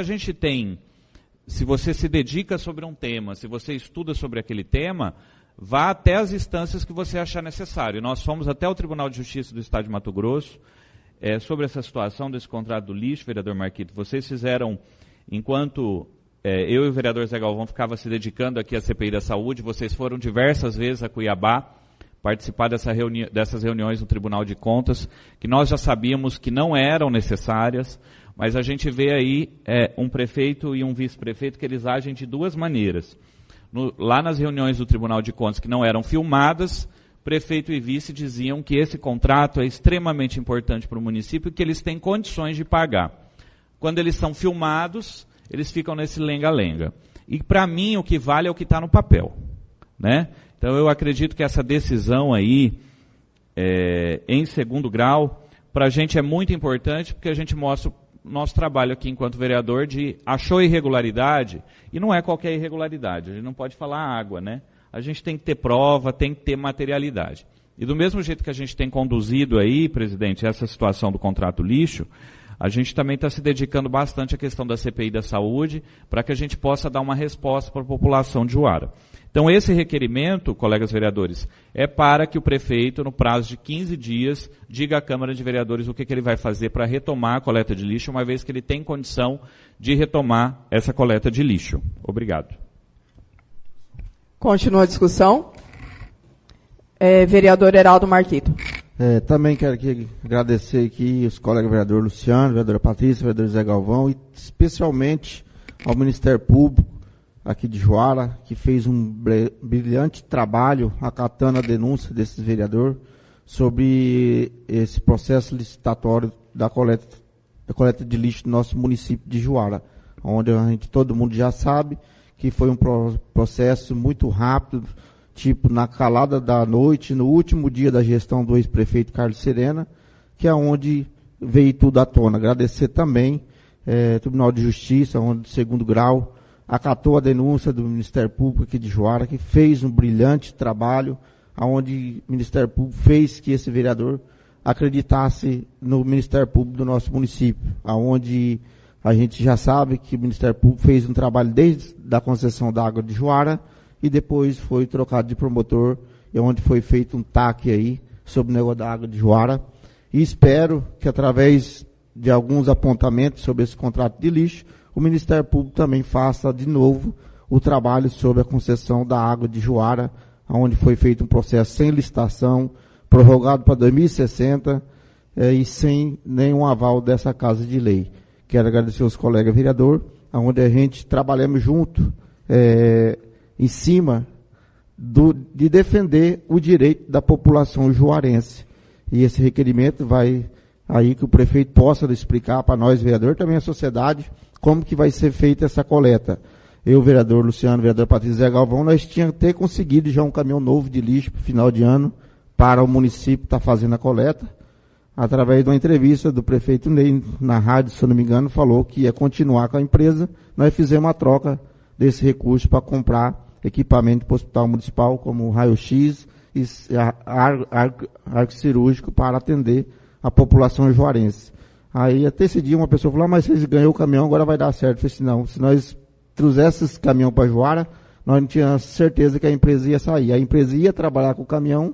Se você se dedica sobre um tema, se você estuda sobre aquele tema, vá até as instâncias que você achar necessário. Nós fomos até o Tribunal de Justiça do Estado de Mato Grosso, sobre essa situação desse contrato do lixo, vereador Marquito. Vocês fizeram, enquanto eu e o vereador Zé Galvão ficava se dedicando aqui à CPI da Saúde, vocês foram diversas vezes a Cuiabá participar dessas reuniões no Tribunal de Contas, que nós já sabíamos que não eram necessárias, mas a gente vê aí um prefeito e um vice-prefeito que eles agem de duas maneiras. Lá nas reuniões do Tribunal de Contas que não eram filmadas, prefeito e vice diziam que esse contrato é extremamente importante para o município e que eles têm condições de pagar. Quando eles são filmados, eles ficam nesse lenga-lenga. E para mim o que vale é o que está no papel, né? Então eu acredito que essa decisão aí, em segundo grau, para a gente é muito importante porque a gente mostra o nosso trabalho aqui enquanto vereador de achou irregularidade, e não é qualquer irregularidade, a gente não pode falar água, né? A gente tem que ter prova, tem que ter materialidade. E do mesmo jeito que a gente tem conduzido aí, presidente, essa situação do contrato lixo, a gente também está se dedicando bastante à questão da CPI da saúde, para que a gente possa dar uma resposta para a população de Juara. Então esse requerimento, colegas vereadores, é para que o prefeito, no prazo de 15 dias, diga à Câmara de Vereadores o que ele vai fazer para retomar a coleta de lixo, uma vez que ele tem condição de retomar essa coleta de lixo. Obrigado. Continua a discussão. Vereador Heraldo Marquito. Também quero agradecer aqui os colegas vereador Luciano, vereadora Patrícia, vereador Zé Galvão, e especialmente ao Ministério Público aqui de Juara, que fez um brilhante trabalho acatando a denúncia desse vereador sobre esse processo licitatório da coleta de lixo no nosso município de Juara, onde todo mundo já sabe que foi um processo muito rápido, tipo na calada da noite, no último dia da gestão do ex-prefeito Carlos Serena, que é onde veio tudo à tona. Agradecer também Tribunal de Justiça, onde, de segundo grau, acatou a denúncia do Ministério Público aqui de Juara, que fez um brilhante trabalho, onde o Ministério Público fez que esse vereador acreditasse no Ministério Público do nosso município, onde a gente já sabe que o Ministério Público fez um trabalho desde a concessão da água de Juara e depois foi trocado de promotor, e onde foi feito um TAC aí sobre o negócio da água de Juara. E espero que através de alguns apontamentos sobre esse contrato de lixo, o Ministério Público também faça de novo o trabalho sobre a concessão da água de Juara, onde foi feito um processo sem licitação, prorrogado para 2060 e sem nenhum aval dessa Casa de Lei. Quero agradecer aos colegas vereadores, onde a gente trabalhamos junto em cima de defender o direito da população juarense. E esse requerimento vai aí que o prefeito possa explicar para nós, vereador, também a sociedade, como que vai ser feita essa coleta. Eu, vereador Luciano, vereador Patrícia Zé Galvão, nós tínhamos até conseguido já um caminhão novo de lixo para o final de ano, para o município estar fazendo a coleta. Através de uma entrevista do prefeito Ney, na rádio, se eu não me engano, falou que ia continuar com a empresa. Nós fizemos uma troca desse recurso para comprar equipamento para o hospital municipal, como raio-x e arco cirúrgico para atender a população juarense. Aí até esse dia uma pessoa falou, mas vocês ganhou o caminhão, agora vai dar certo. Eu falei assim, não, se nós trouxéssemos esse caminhão para Juara, nós não tínhamos certeza que a empresa ia sair. A empresa ia trabalhar com o caminhão,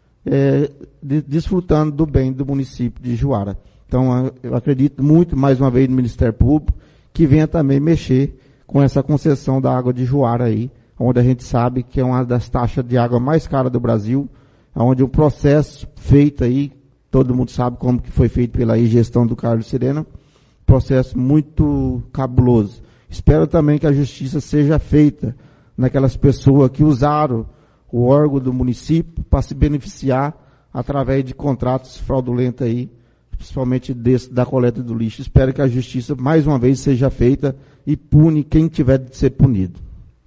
desfrutando do bem do município de Juara. Então, eu acredito muito, mais uma vez, no Ministério Público, que venha também mexer com essa concessão da água de Juara aí, onde a gente sabe que é uma das taxas de água mais caras do Brasil, onde o processo feito aí, todo mundo sabe como que foi feito pela gestão do Carlos Serena, processo muito cabuloso. Espero também que a justiça seja feita naquelas pessoas que usaram o órgão do município para se beneficiar através de contratos fraudulentos aí, principalmente da coleta do lixo. Espero que a justiça, mais uma vez, seja feita e pune quem tiver de ser punido.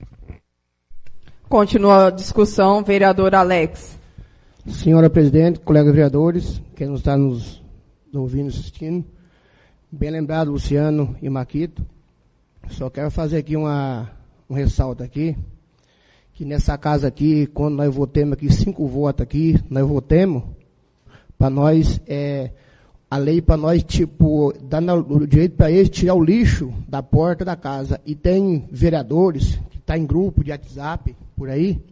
Continua a discussão, vereador Alex. Senhora presidente, colegas vereadores, quem não está nos ouvindo, assistindo, bem lembrado, Luciano e Marquito, só quero fazer aqui um ressalto aqui, que nessa casa aqui, quando nós votemos aqui, 5 votos aqui, nós votemos, para nós, a lei para nós, tipo, dando o direito para eles tirar o lixo da porta da casa, e tem vereadores que estão em grupo de WhatsApp, por aí,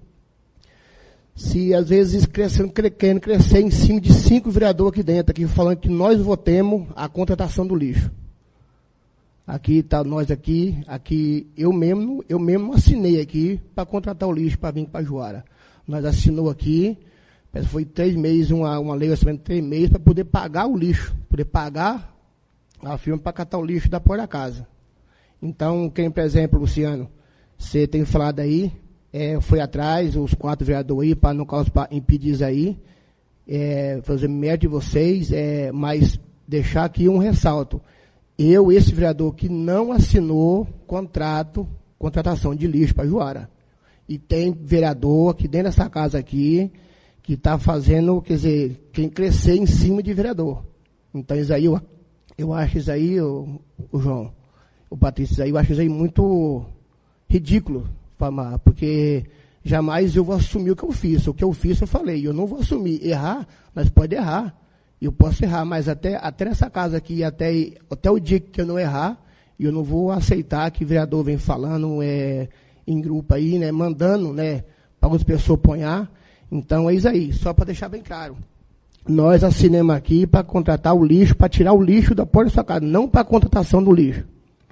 se às vezes querendo crescer em cima de 5 vereadores aqui dentro, aqui falando que nós votemos a contratação do lixo. Aqui tá nós aqui eu mesmo assinei aqui para contratar o lixo para vir para Juara. Nós assinou aqui, foi 3 meses, uma lei orçamento de 3 meses para poder pagar o lixo, poder pagar a firma para catar o lixo da porta da casa. Então, quem, por exemplo, Luciano, você tem falado aí, foi atrás, os 4 vereadores aí, para não impedir isso aí, fazer mérito de vocês, mas deixar aqui um ressalto. Esse vereador que não assinou contratação de lixo para Juara. E tem vereador aqui dentro dessa casa aqui, que está fazendo, quer dizer, quem crescer em cima de vereador. Então, isso aí, eu acho isso aí, o João, o Patrício, isso aí, eu acho isso aí muito ridículo, porque jamais eu vou assumir o que eu fiz. O que eu fiz, eu falei, eu não vou assumir. Errar, nós podemos errar. Eu posso errar, mas até nessa casa aqui, até o dia que eu não errar, eu não vou aceitar que o vereador vem falando em grupo aí, né, mandando, né, para outras pessoas apoiar. Então é isso aí, só para deixar bem claro. Nós assinamos aqui para contratar o lixo, para tirar o lixo da porta da sua casa, não para a contratação do lixo.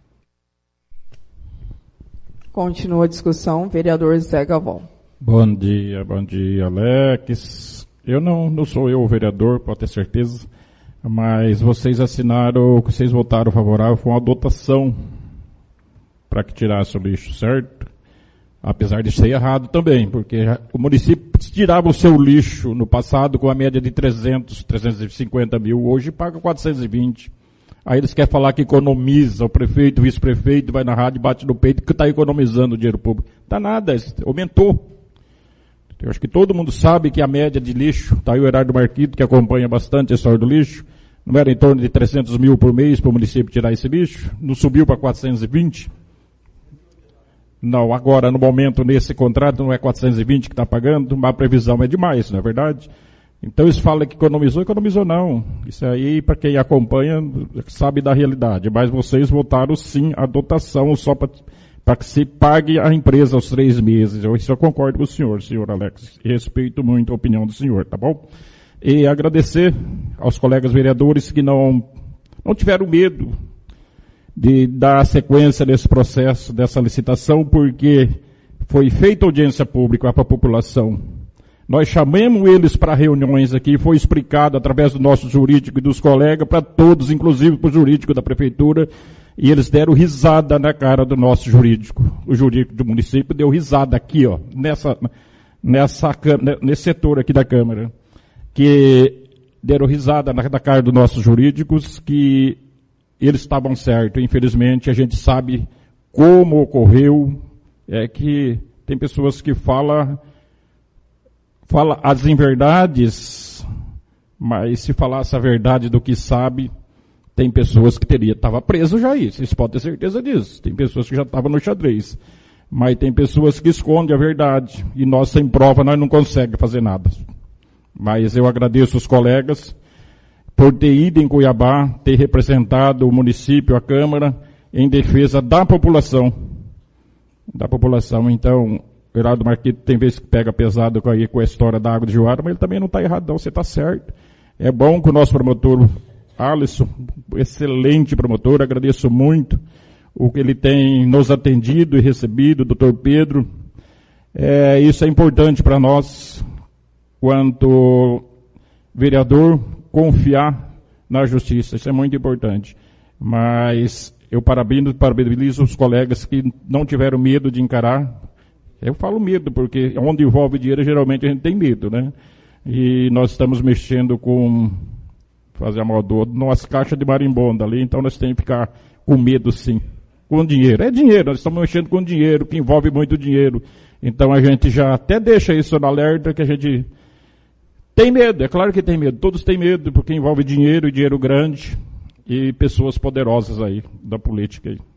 Continua a discussão, vereador Zé Galvão. Bom dia, Alex. Não sou eu o vereador, pode ter certeza, mas vocês assinaram, que vocês votaram favorável, foi uma dotação para que tirasse o lixo, certo? Apesar de ser errado também, porque o município tirava o seu lixo no passado com a média de 350 mil, hoje paga 420. Aí eles querem falar que economiza, o prefeito, o vice-prefeito vai na rádio e bate no peito que está economizando dinheiro público. Dá nada, aumentou. Eu acho que todo mundo sabe que a média de lixo, está aí o Herardo Marquito, que acompanha bastante a história do lixo, não era em torno de 300 mil por mês para o município tirar esse lixo? Não subiu para 420? Não, agora, no momento, nesse contrato, não é 420 que está pagando, mas a previsão é demais, não é verdade? Então, eles falam que economizou não. Isso aí, para quem acompanha, sabe da realidade. Mas vocês votaram, sim, a dotação só para que se pague a empresa aos 3 meses. Isso eu concordo com o senhor Alex. Respeito muito a opinião do senhor, tá bom? E agradecer aos colegas vereadores que não tiveram medo de dar sequência nesse processo, dessa licitação, porque foi feita audiência pública para a população. Nós chamamos eles para reuniões aqui, foi explicado através do nosso jurídico e dos colegas, para todos, inclusive para o jurídico da prefeitura, e eles deram risada na cara do nosso jurídico. O jurídico do município deu risada aqui, ó, nesse setor aqui da Câmara, que deram risada na cara dos nossos jurídicos, que eles estavam certos. Infelizmente, a gente sabe como ocorreu, que tem pessoas que falam as inverdades, mas se falasse a verdade do que sabe, tem pessoas que estava preso já aí, vocês podem ter certeza disso. Tem pessoas que já estavam no xadrez. Mas tem pessoas que escondem a verdade, e nós sem prova, nós não conseguimos fazer nada. Mas eu agradeço os colegas por ter ido em Cuiabá, ter representado o município, a Câmara, em defesa da população. Então, o Heraldo Marquito tem vezes que pega pesado com a história da água de Juara, mas ele também não está errado não, você está certo. É bom que o nosso promotor, Alisson, excelente promotor, agradeço muito o que ele tem nos atendido e recebido, doutor Pedro. Isso é importante para nós, quanto vereador, confiar na justiça, isso é muito importante. Mas eu parabenizo os colegas que não tiveram medo de encarar. Eu falo medo, porque onde envolve dinheiro, geralmente a gente tem medo, né? E nós estamos mexendo com, fazer a maldoa, nas caixas de marimbondo ali, então nós temos que ficar com medo, sim. Com dinheiro. É dinheiro, nós estamos mexendo com dinheiro, que envolve muito dinheiro. Então a gente já até deixa isso no alerta, que a gente tem medo, é claro que tem medo. Todos têm medo, porque envolve dinheiro, e dinheiro grande, e pessoas poderosas aí, da política aí.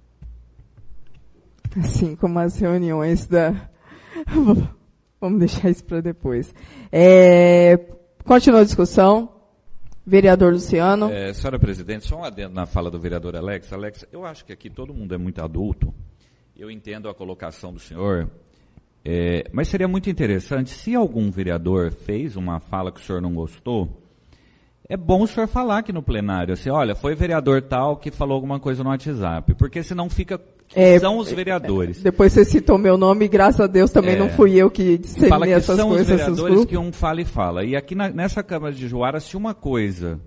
Assim como as reuniões Vamos deixar isso para depois. Continua a discussão. Vereador Luciano. Senhora presidente, só um adendo na fala do vereador Alex. Alex, eu acho que aqui todo mundo é muito adulto. Eu entendo a colocação do senhor, mas seria muito interessante, se algum vereador fez uma fala que o senhor não gostou, é bom o senhor falar aqui no plenário, assim, olha, foi vereador tal que falou alguma coisa no WhatsApp, porque senão fica... são os vereadores. Depois você citou meu nome e graças a Deus também não fui eu que disseminei essas coisas. Fala que são os vereadores que um fala e fala. E aqui nessa Câmara de Juara, se uma coisa,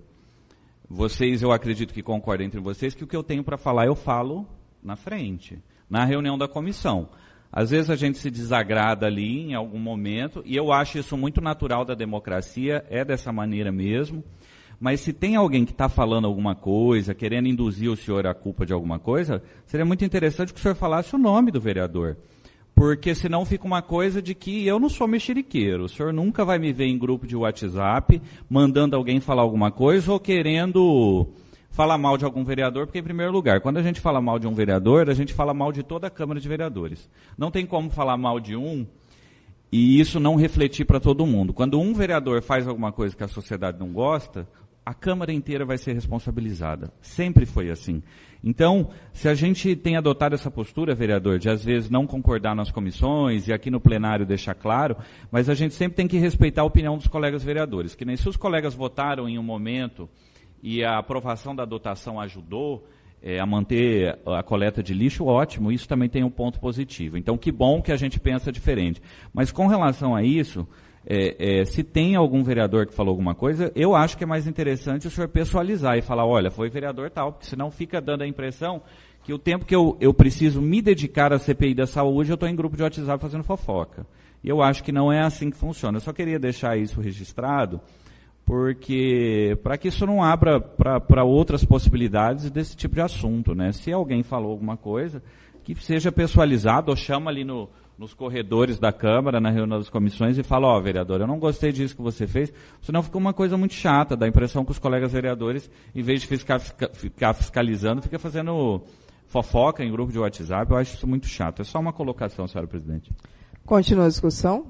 eu acredito que concordem entre vocês, que o que eu tenho para falar eu falo na frente, na reunião da comissão. Às vezes a gente se desagrada ali em algum momento, e eu acho isso muito natural da democracia, é dessa maneira mesmo. Mas se tem alguém que está falando alguma coisa, querendo induzir o senhor à culpa de alguma coisa, seria muito interessante que o senhor falasse o nome do vereador. Porque senão fica uma coisa de que eu não sou mexeriqueiro. O senhor nunca vai me ver em grupo de WhatsApp, mandando alguém falar alguma coisa ou querendo falar mal de algum vereador, porque em primeiro lugar, quando a gente fala mal de um vereador, a gente fala mal de toda a Câmara de Vereadores. Não tem como falar mal de um e isso não refletir para todo mundo. Quando um vereador faz alguma coisa que a sociedade não gosta, a Câmara inteira vai ser responsabilizada. Sempre foi assim. Então, se a gente tem adotado essa postura, vereador, de às vezes não concordar nas comissões e aqui no plenário deixar claro, mas a gente sempre tem que respeitar a opinião dos colegas vereadores. Que nem se os colegas votaram em um momento e a aprovação da dotação ajudou a manter a coleta de lixo, ótimo, isso também tem um ponto positivo. Então, que bom que a gente pensa diferente. Mas com relação a isso... se tem algum vereador que falou alguma coisa, eu acho que é mais interessante o senhor pessoalizar e falar, olha, foi vereador tal, porque senão fica dando a impressão que o tempo que eu preciso me dedicar à CPI da saúde, eu estou em grupo de WhatsApp fazendo fofoca. E eu acho que não é assim que funciona. Eu só queria deixar isso registrado, porque para que isso não abra para outras possibilidades desse tipo de assunto, né? Se alguém falou alguma coisa, que seja pessoalizado, ou chama ali nos corredores da Câmara, na reunião das comissões, e fala, vereador, eu não gostei disso que você fez, senão fica uma coisa muito chata, dá a impressão que os colegas vereadores, em vez de ficar fiscalizando, fica fazendo fofoca em grupo de WhatsApp, eu acho isso muito chato. É só uma colocação, senhora presidente. Continua a discussão.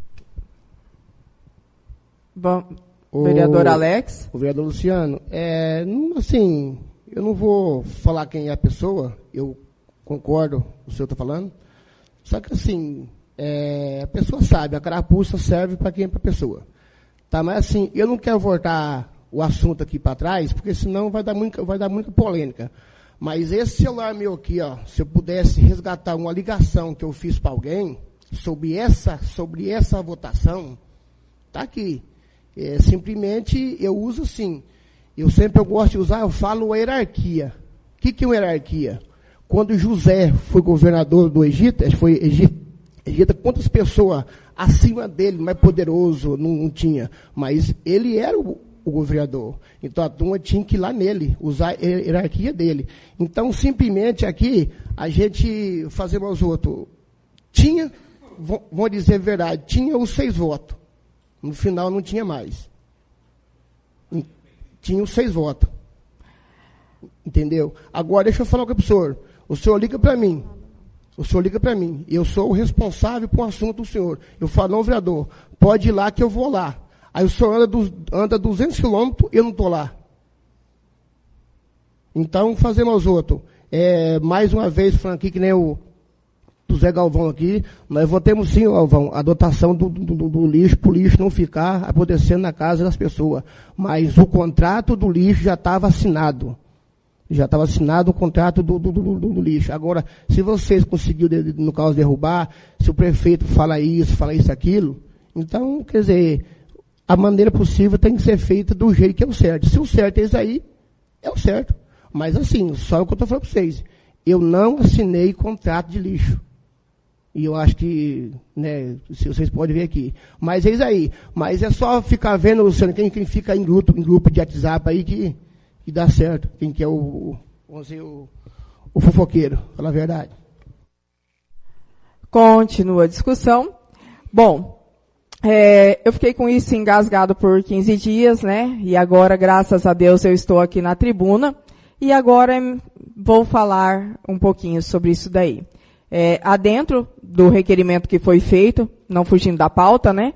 Vereador Alex. O vereador Luciano, assim, eu não vou falar quem é a pessoa, eu concordo com o que o senhor está falando, só que assim, a pessoa sabe, a carapuça serve para quem é para a pessoa. Tá? Mas assim, eu não quero voltar o assunto aqui para trás, porque senão vai dar muita polêmica. Mas esse celular meu aqui, se eu pudesse resgatar uma ligação que eu fiz para alguém sobre essa votação, tá aqui. Simplesmente eu uso assim. Eu gosto de usar, eu falo hierarquia. O que é uma hierarquia? Quando José foi governador do Egito, quantas pessoas acima dele, mais poderoso, não tinha. Mas ele era o governador. Então a turma tinha que ir lá nele, usar a hierarquia dele. Então, simplesmente aqui, a gente fazemos os outros. Tinha, vou dizer a verdade, tinha os 6 votos. No final não tinha mais. Tinha os 6 votos. Entendeu? Agora, deixa eu falar com o senhor. O senhor liga para mim. Eu sou o responsável por um assunto do senhor. Eu falo, não, vereador, pode ir lá que eu vou lá. Aí o senhor anda 200 quilômetros, eu não estou lá. Então, fazemos os outros. Mais uma vez, falando aqui, que nem o do Zé Galvão aqui, nós votemos sim, Galvão, a dotação do lixo, para o lixo não ficar acontecendo na casa das pessoas. Mas o contrato do lixo já estava assinado. Já estava assinado o contrato do lixo. Agora, se vocês conseguiram, no caso, derrubar, se o prefeito fala isso, aquilo, então, quer dizer, a maneira possível tem que ser feita do jeito que é o certo. Se o certo é isso aí, é o certo. Mas assim, só o que eu estou falando para vocês. Eu não assinei contrato de lixo. E eu acho que, né, se vocês podem ver aqui. Mas é isso aí. Mas é só ficar vendo, Luciano, quem fica em grupo de WhatsApp aí que dá certo. Quem que é o fofoqueiro, falar a verdade. Continua a discussão. Bom, eu fiquei com isso engasgado por 15 dias, né? E agora, graças a Deus, eu estou aqui na tribuna. E agora vou falar um pouquinho sobre isso daí. Adentro do requerimento que foi feito, não fugindo da pauta, né?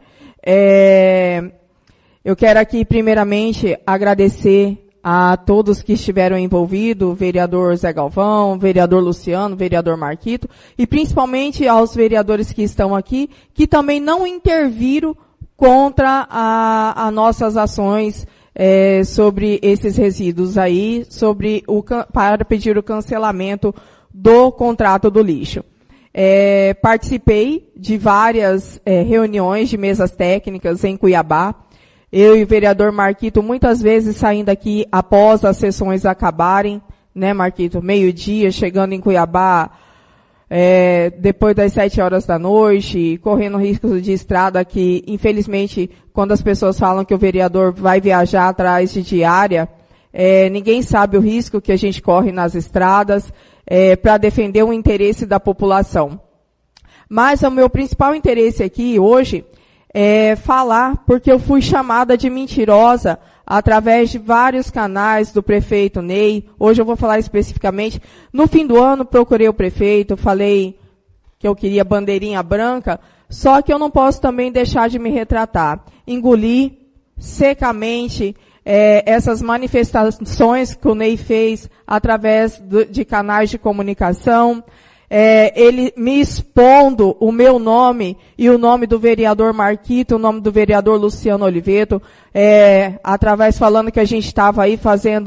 Eu quero aqui, primeiramente, agradecer a todos que estiveram envolvidos, o vereador Zé Galvão, o vereador Luciano, o vereador Marquito, e principalmente aos vereadores que estão aqui, que também não interviram contra as nossas ações sobre esses resíduos aí, para pedir o cancelamento do contrato do lixo. Participei de várias reuniões de mesas técnicas em Cuiabá. Eu e o vereador Marquito, muitas vezes saindo aqui após as sessões acabarem, né, Marquito? Meio-dia, chegando em Cuiabá, depois das 7 horas da noite, correndo riscos de estrada que, infelizmente, quando as pessoas falam que o vereador vai viajar atrás de diária, ninguém sabe o risco que a gente corre nas estradas, para defender o interesse da população. Mas o meu principal interesse aqui hoje é falar, porque eu fui chamada de mentirosa através de vários canais do prefeito Ney. Hoje eu vou falar especificamente. No fim do ano, procurei o prefeito, falei que eu queria bandeirinha branca, só que eu não posso também deixar de me retratar. Engoli secamente essas manifestações que o Ney fez através de canais de comunicação, ele me expondo o meu nome e o nome do vereador Marquito, o nome do vereador Luciano Oliveto, através falando que a gente estava aí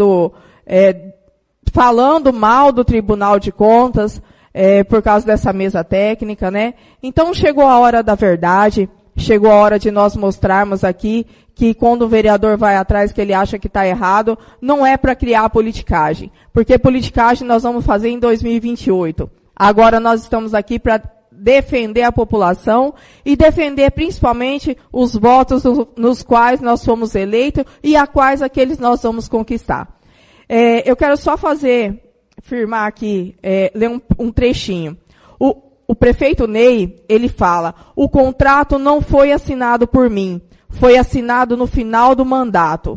falando mal do Tribunal de Contas, por causa dessa mesa técnica, né? Então chegou a hora da verdade, chegou a hora de nós mostrarmos aqui que quando o vereador vai atrás que ele acha que está errado, não é para criar politicagem, porque politicagem nós vamos fazer em 2028. Agora nós estamos aqui para defender a população e defender principalmente os votos nos quais nós fomos eleitos e a quais aqueles nós vamos conquistar. Eu quero só firmar aqui, ler um trechinho. O prefeito Ney, ele fala, o contrato não foi assinado por mim, foi assinado no final do mandato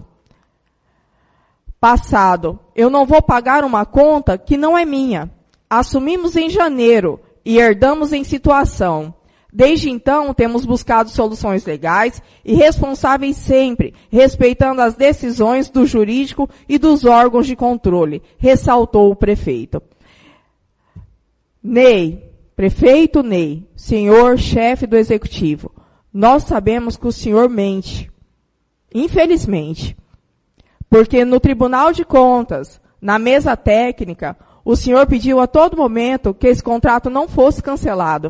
passado. Eu não vou pagar uma conta que não é minha. Assumimos em janeiro e herdamos em situação. Desde então, temos buscado soluções legais e responsáveis sempre, respeitando as decisões do jurídico e dos órgãos de controle, ressaltou o prefeito. Ney, prefeito Ney, senhor chefe do executivo, nós sabemos que o senhor mente. Infelizmente. Porque no Tribunal de Contas, na mesa técnica, o senhor pediu a todo momento que esse contrato não fosse cancelado.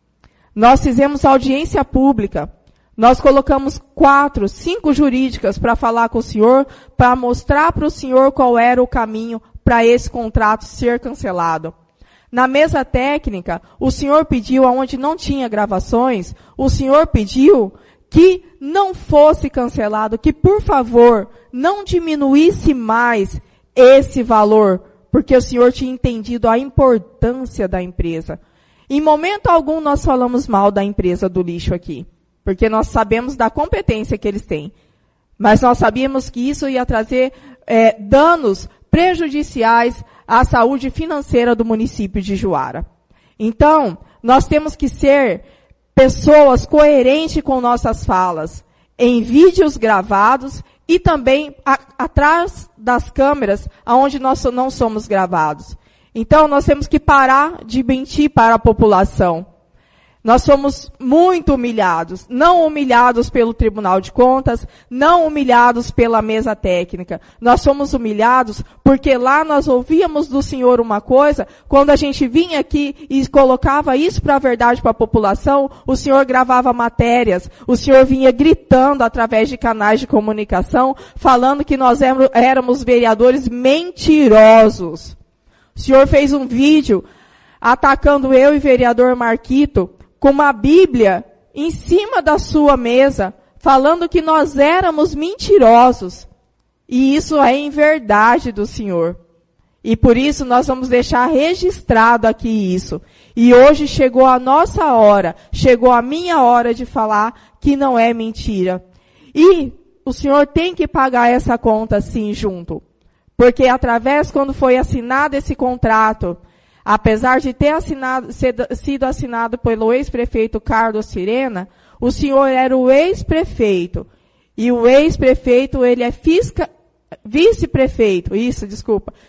Nós fizemos audiência pública. Nós colocamos 4, 5 jurídicas para falar com o senhor, para mostrar para o senhor qual era o caminho para esse contrato ser cancelado. Na mesa técnica, o senhor pediu, aonde não tinha gravações, o senhor pediu que não fosse cancelado, que, por favor, não diminuísse mais esse valor, porque o senhor tinha entendido a importância da empresa. Em momento algum nós falamos mal da empresa do lixo aqui, porque nós sabemos da competência que eles têm. Mas nós sabíamos que isso ia trazer danos prejudiciais à saúde financeira do município de Juara. Então, nós temos que ser pessoas coerentes com nossas falas, em vídeos gravados e também atrás das câmeras, onde nós não somos gravados. Então, nós temos que parar de mentir para a população. Nós somos muito humilhados, não humilhados pelo Tribunal de Contas, não humilhados pela mesa técnica. Nós somos humilhados porque lá nós ouvíamos do senhor uma coisa, quando a gente vinha aqui e colocava isso para a verdade para a população, o senhor gravava matérias, o senhor vinha gritando através de canais de comunicação, falando que nós éramos vereadores mentirosos. O senhor fez um vídeo atacando eu e o vereador Marquito, com uma Bíblia em cima da sua mesa, falando que nós éramos mentirosos. E isso é em verdade do Senhor. E por isso nós vamos deixar registrado aqui isso. E hoje chegou a nossa hora, chegou a minha hora de falar que não é mentira. E o Senhor tem que pagar essa conta sim junto. Porque quando foi assinado esse contrato, apesar de ter sido assinado pelo ex-prefeito Carlos Sirena, o senhor era o ex-prefeito. E o ex-prefeito, ele é vice-prefeito.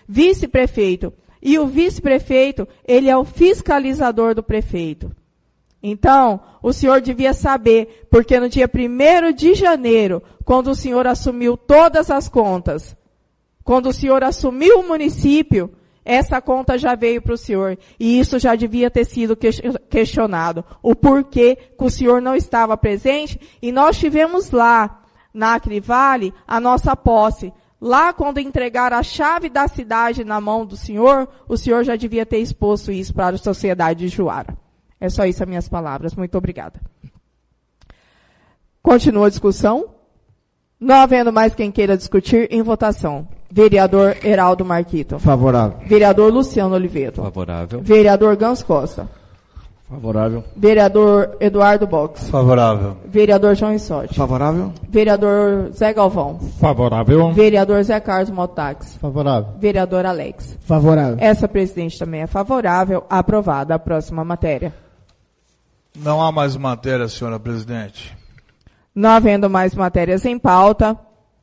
Vice-prefeito. E o vice-prefeito, ele é o fiscalizador do prefeito. Então, o senhor devia saber, porque no dia 1º de janeiro, quando o senhor assumiu todas as contas, quando o senhor assumiu o município, essa conta já veio para o senhor. E isso já devia ter sido questionado. O porquê que o senhor não estava presente. E nós tivemos lá, na Acrivale, a nossa posse. Lá, quando entregaram a chave da cidade na mão do senhor, o senhor já devia ter exposto isso para a sociedade de Juara. É só isso as minhas palavras. Muito obrigada. Continua a discussão. Não havendo mais quem queira discutir, em votação. Vereador Heraldo Marquito. Favorável. Vereador Luciano Oliveto. Favorável. Vereador Gans Costa. Favorável. Vereador Eduardo Box. Favorável. Vereador João Issotti. Favorável? Vereador Zé Galvão. Favorável. Vereador Zé Carlos Motax. Favorável. Vereador Alex. Favorável. Essa presidente também é favorável. Aprovada a próxima matéria. Não há mais matéria, senhora presidente. Não havendo mais matérias em pauta.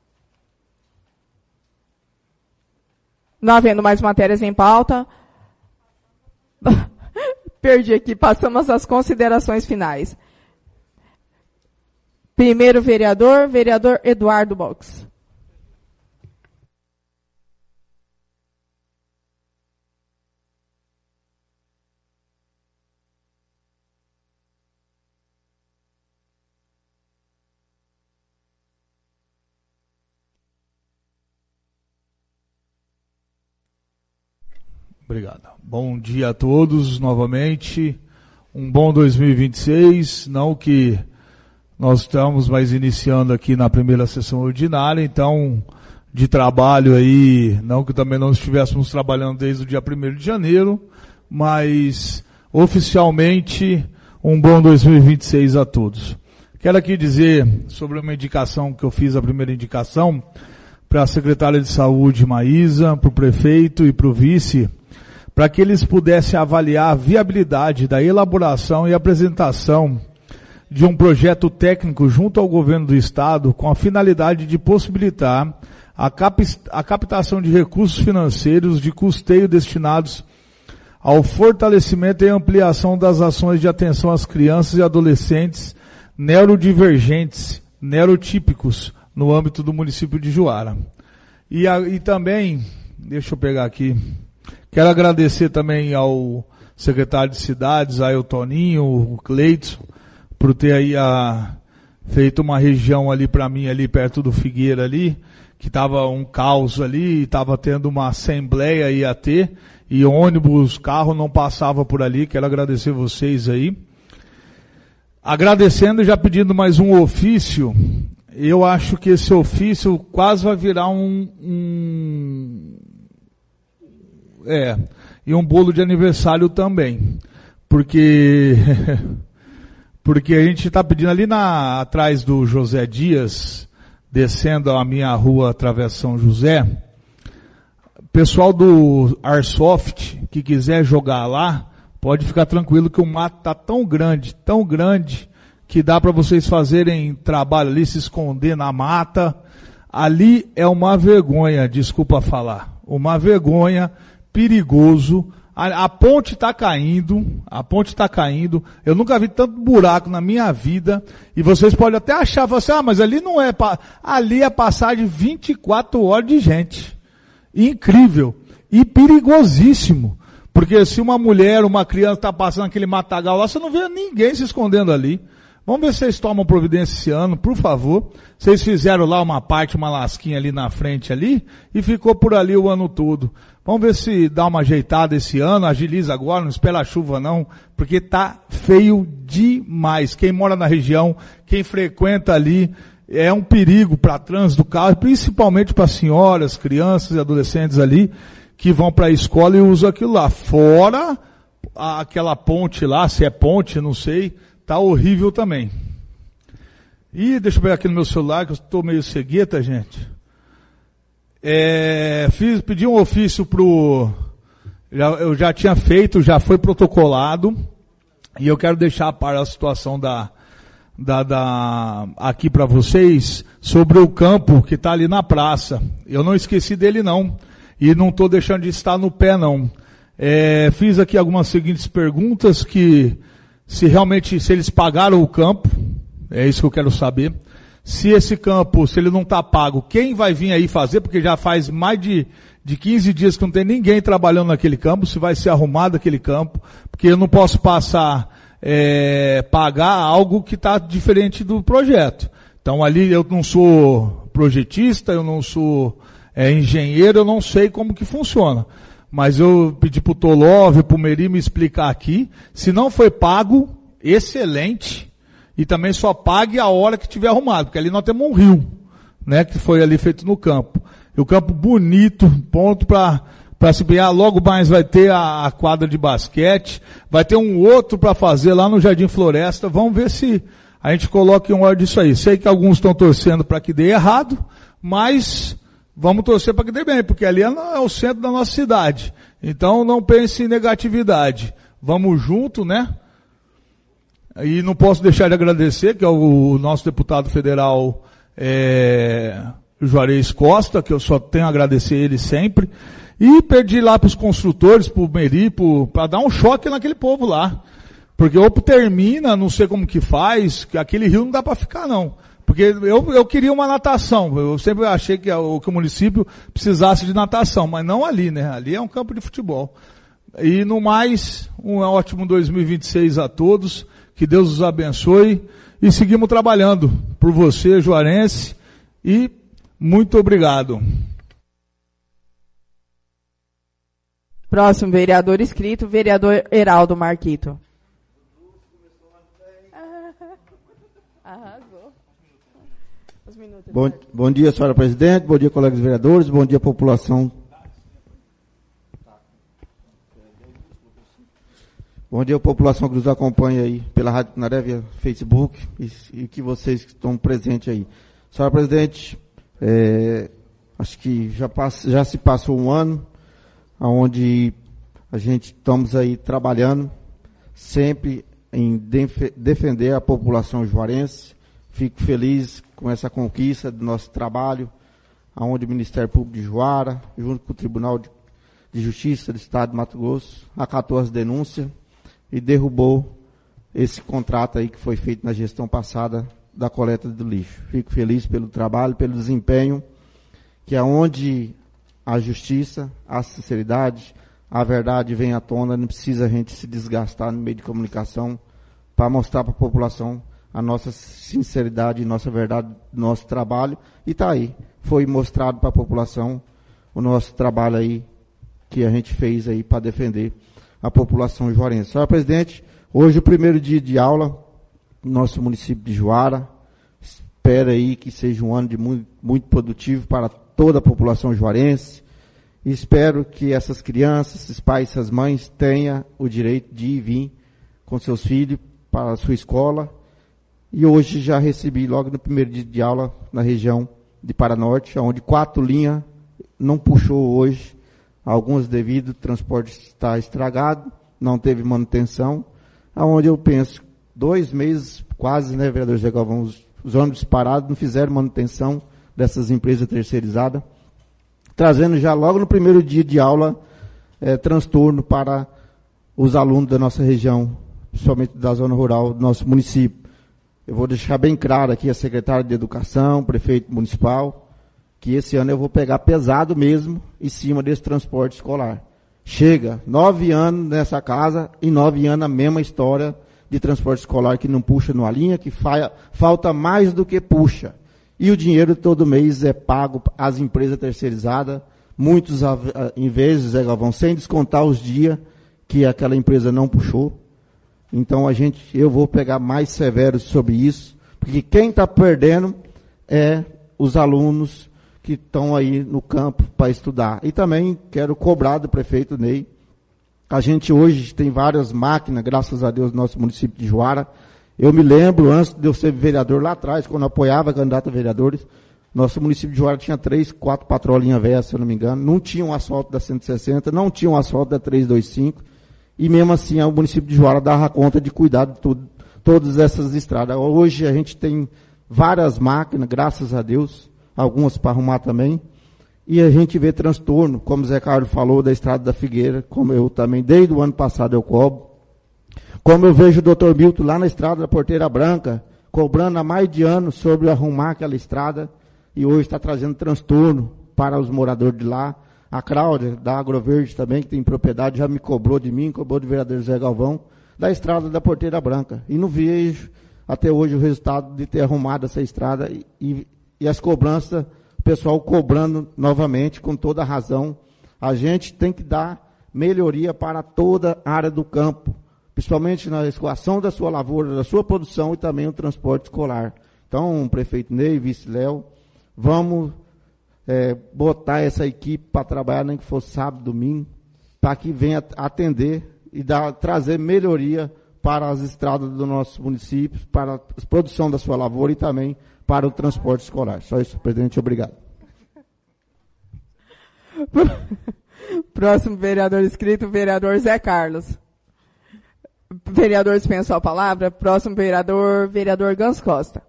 Não havendo mais matérias em pauta. Perdi aqui. Passamos às considerações finais. Primeiro vereador Eduardo Box. Obrigado. Bom dia a todos novamente. Um bom 2026. Não que nós estamos mais iniciando aqui na primeira sessão ordinária, então de trabalho aí, não que também não estivéssemos trabalhando desde o dia 1º de janeiro, mas oficialmente um bom 2026 a todos. Quero aqui dizer sobre uma indicação que eu fiz, a primeira indicação, para a secretária de saúde Maísa, para o prefeito e para o vice, para que eles pudessem avaliar a viabilidade da elaboração e apresentação de um projeto técnico junto ao governo do estado com a finalidade de possibilitar a captação de recursos financeiros de custeio destinados ao fortalecimento e ampliação das ações de atenção às crianças e adolescentes neurodivergentes, neurotípicos, no âmbito do município de Juara. E também, deixa eu pegar aqui, quero agradecer também ao secretário de Cidades, aí o Toninho, o Cleidson, por ter aí feito uma região ali para mim, ali perto do Figueira ali, que estava um caos ali, estava tendo uma assembleia, ia ter, e ônibus, carro não passava por ali. Quero agradecer vocês aí. Agradecendo e já pedindo mais um ofício. Eu acho que esse ofício quase vai virar e um bolo de aniversário também. Porque a gente está pedindo ali atrás do José Dias, descendo a minha rua Travessa São José, pessoal do Airsoft que quiser jogar lá, pode ficar tranquilo que o mato está tão grande, que dá para vocês fazerem trabalho ali, se esconder na mata. Ali é uma vergonha, desculpa falar, uma vergonha, perigoso. A ponte está caindo, eu nunca vi tanto buraco na minha vida, e vocês podem até achar, assim, mas ali não é, ali é passar de 24 horas de gente. Incrível e perigosíssimo, porque se uma mulher, uma criança está passando aquele matagal lá, você não vê ninguém se escondendo ali. Vamos ver se vocês tomam providência esse ano, por favor. Vocês fizeram lá uma lasquinha ali na frente ali, e ficou por ali o ano todo. Vamos ver se dá uma ajeitada esse ano, agiliza agora, não espera a chuva não, porque tá feio demais. Quem mora na região, quem frequenta ali, é um perigo para trânsito do carro, principalmente para senhoras, crianças e adolescentes ali, que vão para a escola e usam aquilo lá. Fora aquela ponte lá, se é ponte, não sei, tá horrível também. E deixa eu pegar aqui no meu celular, que eu estou meio cegueta, gente. Pedi um ofício eu já tinha feito, já foi protocolado, e eu quero deixar para a situação aqui para vocês, sobre o campo que está ali na praça. Eu não esqueci dele não, e não estou deixando de estar no pé não. Fiz aqui algumas seguintes perguntas que se eles pagaram o campo, é isso que eu quero saber. Se esse campo, se ele não está pago, quem vai vir aí fazer, porque já faz mais de 15 dias que não tem ninguém trabalhando naquele campo, se vai ser arrumado aquele campo, porque eu não posso pagar algo que está diferente do projeto. Então ali eu não sou projetista, eu não sou engenheiro, eu não sei como que funciona. Mas eu pedi para o Tolov, para o Meri me explicar aqui, se não foi pago, excelente, e também só pague a hora que tiver arrumado, porque ali nós temos um rio, né, que foi ali feito no campo. E o campo bonito, ponto para se ganhar. Logo mais vai ter a quadra de basquete, vai ter um outro para fazer lá no Jardim Floresta. Vamos ver se a gente coloca em ordem isso aí. Sei que alguns estão torcendo para que dê errado, mas vamos torcer para que dê bem, porque ali é o centro da nossa cidade. Então não pense em negatividade. Vamos junto, né? E não posso deixar de agradecer, que é o nosso deputado federal Juarez Costa, que eu só tenho a agradecer ele sempre. E pedir lá para os construtores, para o Meri, para dar um choque naquele povo lá. Porque ou termina, não sei como que faz, que aquele rio não dá para ficar não. Porque eu queria uma natação, eu sempre achei que o município precisasse de natação, mas não ali, né? Ali é um campo de futebol. E no mais, um ótimo 2026 a todos, que Deus os abençoe e seguimos trabalhando por você, juarense, e muito obrigado. Próximo vereador inscrito, vereador Heraldo Marquito. Arrasou. Bom dia, senhora presidente, bom dia, colegas vereadores, bom dia, população. Bom dia, população que nos acompanha aí pela Rádio Tunaré, via Facebook, e que vocês que estão presentes aí. Senhora presidente, acho que já se passou um ano, onde a gente estamos aí trabalhando sempre em defender a população juarense. Fico feliz com essa conquista do nosso trabalho, onde o Ministério Público de Juara, junto com o Tribunal de Justiça do Estado de Mato Grosso, acatou as denúncias e derrubou esse contrato aí que foi feito na gestão passada da coleta do lixo. Fico feliz pelo trabalho, pelo desempenho, que é onde a justiça, a sinceridade, a verdade vem à tona, não precisa a gente se desgastar no meio de comunicação para mostrar para a população a nossa sinceridade, nossa verdade, nosso trabalho, e está aí. Foi mostrado para a população o nosso trabalho aí, que a gente fez aí para defender a população juarense. Senhora presidente, hoje é o primeiro dia de aula no nosso município de Juara. Espero aí que seja um ano de muito produtivo para toda a população juarense. E espero que essas crianças, esses pais, essas mães tenham o direito de ir e vir com seus filhos para a sua escola. E hoje já recebi, logo no primeiro dia de aula, na região de Paranorte, onde 4 linhas não puxou hoje, algumas devido ao transporte estar estragado, não teve manutenção, aonde eu penso, 2 meses quase, né, vereador Zé Galvão, os ônibus parados, não fizeram manutenção dessas empresas terceirizadas, trazendo já logo no primeiro dia de aula transtorno para os alunos da nossa região, principalmente da zona rural do nosso município. Eu vou deixar bem claro aqui a secretária de Educação, prefeito municipal, que esse ano eu vou pegar pesado mesmo em cima desse transporte escolar. Chega, 9 anos nessa casa e 9 anos a mesma história de transporte escolar que não puxa numa linha, que falta mais do que puxa. E o dinheiro todo mês é pago às empresas terceirizadas, muitos em vezes, Zé Galvão, sem descontar os dias que aquela empresa não puxou. Então eu vou pegar mais severo sobre isso, porque quem está perdendo é os alunos que estão aí no campo para estudar. E também quero cobrar do prefeito Ney. A gente hoje tem várias máquinas, graças a Deus, no nosso município de Juara. Eu me lembro, antes de eu ser vereador lá atrás, quando eu apoiava candidato a vereadores, nosso município de Juara tinha 3, 4 patrolinhas velhas, se eu não me engano. Não tinha um asfalto da 160, não tinha um asfalto da 325. E mesmo assim, o município de Juara dava conta de cuidar de todas essas estradas. Hoje a gente tem várias máquinas, graças a Deus, algumas para arrumar também. E a gente vê transtorno, como o Zé Carlos falou, da Estrada da Figueira, como eu também, desde o ano passado eu cobro Como eu vejo o doutor Milton lá na estrada da Porteira Branca, cobrando há mais de ano sobre arrumar aquela estrada, e hoje está trazendo transtorno para os moradores de lá. A Cláudia, da Agroverde também, que tem propriedade, já me cobrou de mim, cobrou do vereador Zé Galvão, da estrada da Porteira Branca. E não vejo até hoje o resultado de ter arrumado essa estrada e as cobranças, o pessoal cobrando novamente, com toda a razão. A gente tem que dar melhoria para toda a área do campo, principalmente na escoação da sua lavoura, da sua produção e também o transporte escolar. Então, prefeito Ney, vice Léo, vamos botar essa equipe para trabalhar, nem que fosse sábado, domingo, para que venha atender e trazer melhoria para as estradas do nosso município, para a produção da sua lavoura e também para o transporte escolar. Só isso, presidente, obrigado. Próximo vereador inscrito, vereador Zé Carlos. Vereador dispensou a palavra. Próximo vereador, vereador Gans Costa.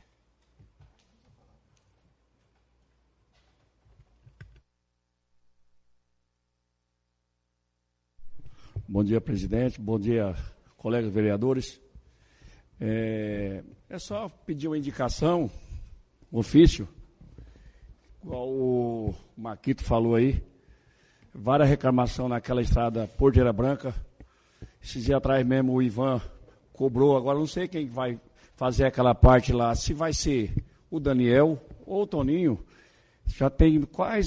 Bom dia, presidente. Bom dia, colegas vereadores. É só pedir uma indicação, um ofício, igual o Maquito falou aí, várias reclamações naquela estrada Porteira Branca. Esses dias atrás mesmo o Ivan cobrou, agora não sei quem vai fazer aquela parte lá, se vai ser o Daniel ou o Toninho. Tem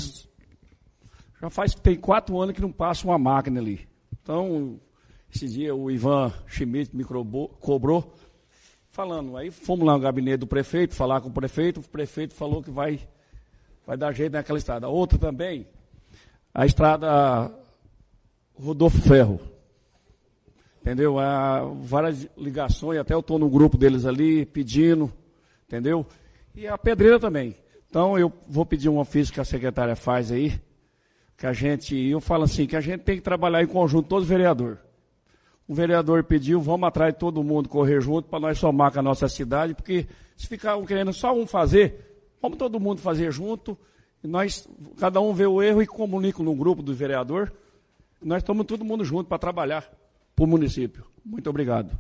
4 anos que não passa uma máquina ali. Então, esse dia o Ivan Schmidt me cobrou, falando, aí fomos lá no gabinete do prefeito, falar com o prefeito falou que vai dar jeito naquela estrada. Outra também, a estrada Rodolfo Ferro, entendeu? Várias ligações, até eu estou no grupo deles ali, pedindo, entendeu? E a pedreira também. Então, eu vou pedir um ofício que a secretária faz aí, eu falo assim, que a gente tem que trabalhar em conjunto, todos os vereadores. O vereador pediu, vamos atrás de todo mundo, correr junto, para nós somar com a nossa cidade, porque se ficar querendo só um fazer, vamos todo mundo fazer junto, e cada um vê o erro e comunica no grupo do vereador, e nós estamos todo mundo junto para trabalhar para o município. Muito obrigado.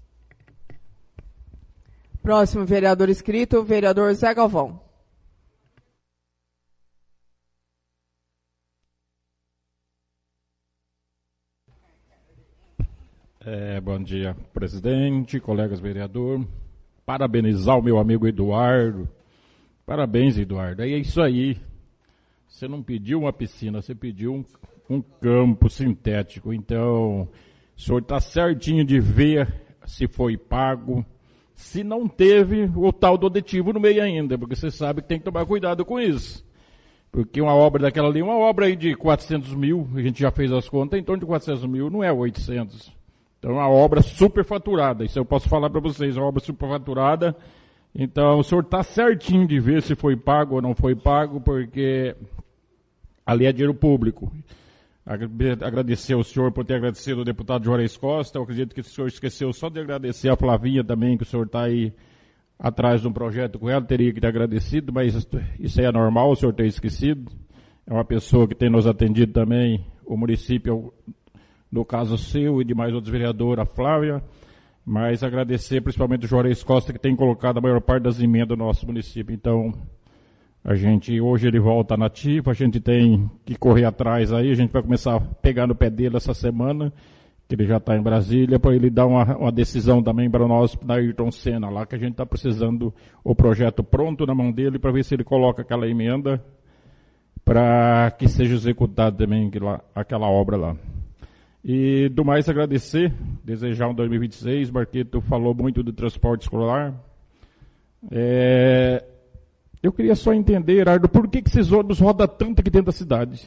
Próximo vereador inscrito, vereador Zé Galvão. Bom dia, presidente, colegas vereador. Parabenizar o meu amigo Eduardo. Parabéns, Eduardo. É isso aí. Você não pediu uma piscina, você pediu um campo sintético. Então, o senhor está certinho de ver se foi pago. Se não teve, o tal do aditivo no meio ainda, porque você sabe que tem que tomar cuidado com isso. Porque uma obra daquela ali, uma obra aí de 400 mil, a gente já fez as contas, em torno de 400 mil, não é 800. Então, é uma obra superfaturada. Isso eu posso falar para vocês, uma obra superfaturada. Então, o senhor está certinho de ver se foi pago ou não foi pago, porque ali é dinheiro público. Agradecer ao senhor por ter agradecido ao deputado Juarez Costa. Eu acredito que o senhor esqueceu só de agradecer a Flavinha também, que o senhor está aí atrás de um projeto com ela. Teria que ter agradecido, mas isso aí é normal, o senhor ter esquecido. É uma pessoa que tem nos atendido também, o município, no caso seu e de mais outros vereadores, a Flávia, mas agradecer principalmente o Juarez Costa, que tem colocado a maior parte das emendas no nosso município. Então, hoje ele volta na ativa, a gente tem que correr atrás aí, a gente vai começar a pegar no pé dele essa semana, que ele já está em Brasília, para ele dar uma decisão também para nós, na Ayrton Senna, lá que a gente está precisando o projeto pronto na mão dele, para ver se ele coloca aquela emenda, para que seja executada também aquela obra lá. E do mais agradecer, desejar um 2026, Marquito falou muito do transporte escolar. Eu queria só entender, Herardo, por que esses ônibus rodam tanto aqui dentro da cidade?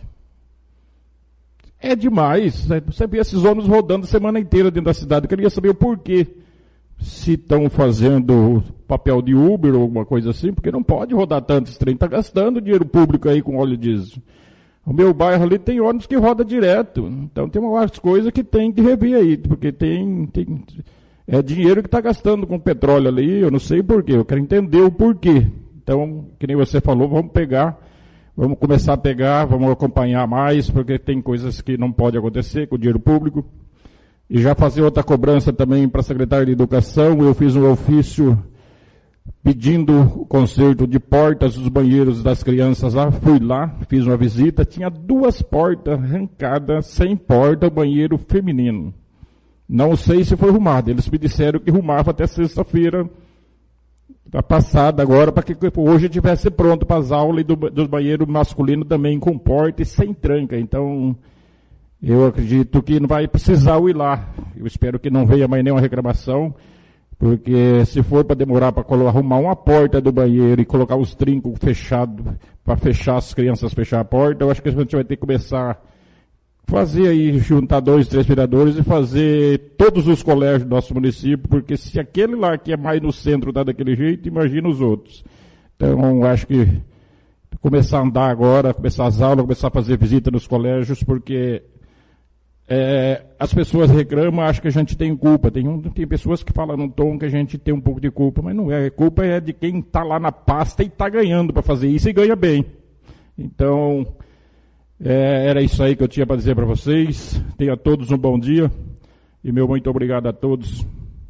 É demais, você vê esses ônibus rodando a semana inteira dentro da cidade. Eu queria saber o porquê, se estão fazendo papel de Uber ou alguma coisa assim, porque não pode rodar tanto esse trem, está gastando dinheiro público aí com óleo diesel. O meu bairro ali tem ônibus que roda direto. Então tem umas coisas que tem que rever aí, porque é dinheiro que está gastando com petróleo ali, eu não sei porquê, eu quero entender o porquê. Então, que nem você falou, vamos começar a pegar, vamos acompanhar mais, porque tem coisas que não podem acontecer com o dinheiro público. E já fazer outra cobrança também para a secretária de Educação. Eu fiz um ofício pedindo o conserto de portas dos banheiros das crianças lá. Fui lá, fiz uma visita, tinha 2 portas arrancadas, sem porta, o banheiro feminino. Não sei se foi arrumado. Eles me disseram que arrumava até sexta-feira passada agora, para que hoje estivesse pronto para as aulas e dos banheiros masculinos também com porta e sem tranca. Então, eu acredito que não vai precisar ir lá. Eu espero que não venha mais nenhuma reclamação, porque se for para demorar para arrumar uma porta do banheiro e colocar os trincos fechados, para fechar as crianças, fechar a porta, eu acho que a gente vai ter que começar fazer aí, juntar 2, 3 vereadores e fazer todos os colégios do nosso município, porque se aquele lá que é mais no centro está daquele jeito, imagina os outros. Então, acho que começar a andar agora, começar as aulas, começar a fazer visita nos colégios, porque as pessoas reclamam, acham que a gente tem culpa. Tem pessoas que falam num tom que a gente tem um pouco de culpa, mas não é. A culpa é de quem está lá na pasta e está ganhando para fazer isso e ganha bem. Então, era isso aí que eu tinha para dizer para vocês. Tenha todos um bom dia e meu muito obrigado a todos.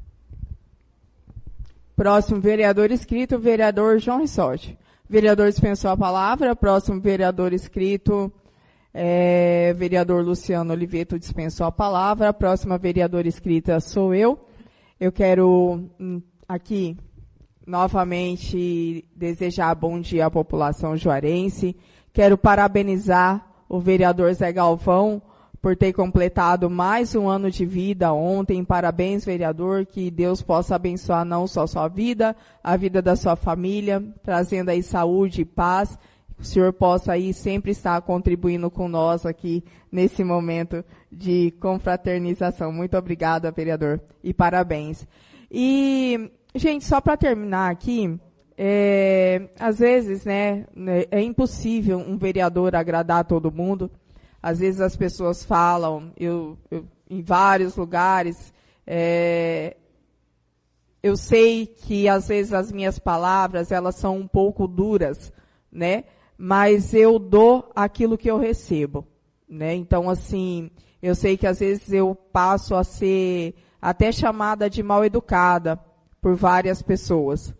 Próximo vereador inscrito, vereador João Rissotti. Vereador dispensou a palavra. Próximo vereador inscrito, vereador Luciano Oliveto dispensou a palavra. A próxima vereadora inscrita sou eu. Eu quero aqui novamente desejar bom dia à população juarense. Quero parabenizar o vereador Zé Galvão por ter completado mais um ano de vida ontem. Parabéns, vereador, que Deus possa abençoar não só sua vida, a vida da sua família, trazendo aí saúde e paz. O senhor possa aí sempre estar contribuindo com nós aqui nesse momento de confraternização. Muito obrigada, vereador, e parabéns. E, gente, só para terminar aqui, às vezes, né, é impossível um vereador agradar a todo mundo. Às vezes as pessoas falam, eu em vários lugares, eu sei que às vezes as minhas palavras, elas são um pouco duras, né? Mas eu dou aquilo que eu recebo, né? Então, assim, eu sei que às vezes eu passo a ser até chamada de mal educada por várias pessoas.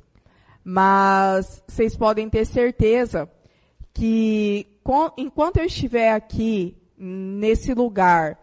Mas vocês podem ter certeza que enquanto eu estiver aqui, nesse lugar,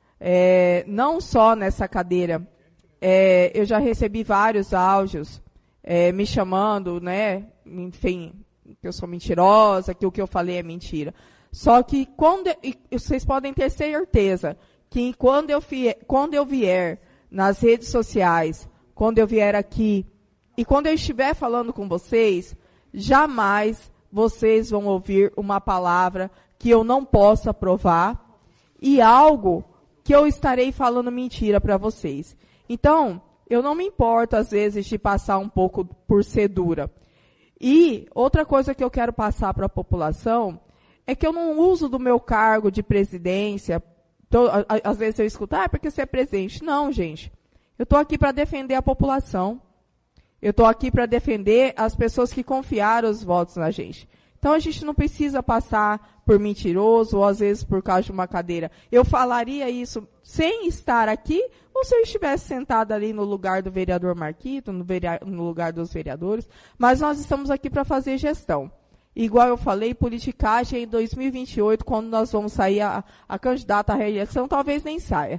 não só nessa cadeira, eu já recebi vários áudios me chamando, né, enfim, que eu sou mentirosa, que o que eu falei é mentira. Só que vocês podem ter certeza que quando eu vier nas redes sociais, quando eu vier aqui, e quando eu estiver falando com vocês, jamais vocês vão ouvir uma palavra que eu não possa provar e algo que eu estarei falando mentira para vocês. Então, eu não me importo, às vezes, de passar um pouco por ser dura. E outra coisa que eu quero passar para a população é que eu não uso do meu cargo de presidência. Às vezes eu escuto, porque você é presidente. Não, gente. Eu estou aqui para defender a população. Eu estou aqui para defender as pessoas que confiaram os votos na gente. Então, a gente não precisa passar por mentiroso ou, às vezes, por causa de uma cadeira. Eu falaria isso sem estar aqui ou se eu estivesse sentado ali no lugar do vereador Marquito, no lugar dos vereadores. Mas nós estamos aqui para fazer gestão. Igual eu falei, politicagem em 2028, quando nós vamos sair a candidata à reeleição, talvez nem saia.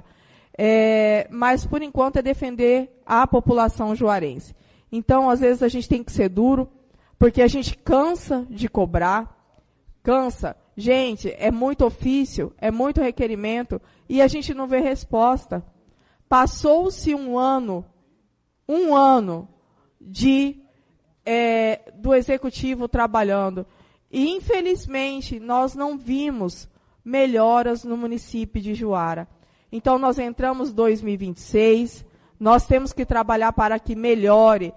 Mas, por enquanto, é defender a população juarense. Então, às vezes, a gente tem que ser duro, porque a gente cansa de cobrar, cansa. Gente, é muito ofício, é muito requerimento, e a gente não vê resposta. Passou-se um ano do Executivo trabalhando, e, infelizmente, nós não vimos melhoras no município de Juara. Então, nós entramos em 2026, nós temos que trabalhar para que melhore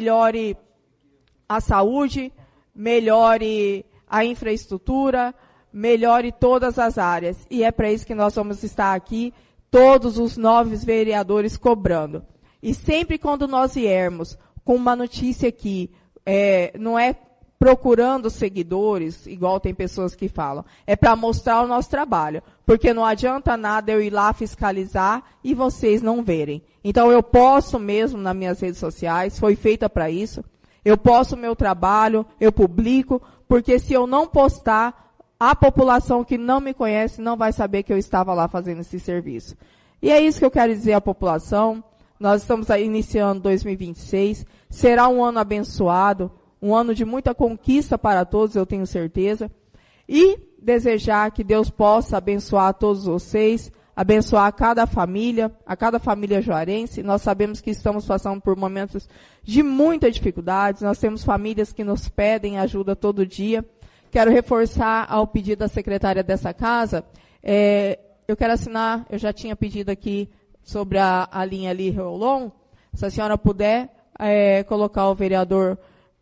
a saúde, melhore a infraestrutura, melhore todas as áreas. E é para isso que nós vamos estar aqui, todos os 9 vereadores cobrando. E sempre quando nós viermos com uma notícia aqui, não é procurando seguidores, igual tem pessoas que falam, é para mostrar o nosso trabalho. Porque não adianta nada eu ir lá fiscalizar e vocês não verem. Então eu posto mesmo nas minhas redes sociais, foi feita para isso. Eu posto o meu trabalho, eu publico, porque se eu não postar, a população que não me conhece não vai saber que eu estava lá fazendo esse serviço. E é isso que eu quero dizer à população. Nós estamos aí iniciando 2026. Será um ano abençoado, um ano de muita conquista para todos, eu tenho certeza. E desejar que Deus possa abençoar todos vocês, abençoar a cada família juarense. Nós sabemos que estamos passando por momentos de muita dificuldade. Nós temos famílias que nos pedem ajuda todo dia. Quero reforçar ao pedido da secretária dessa casa. Eu quero assinar, eu já tinha pedido aqui sobre a linha ali, Rolon. Se a senhora puder colocar o vereador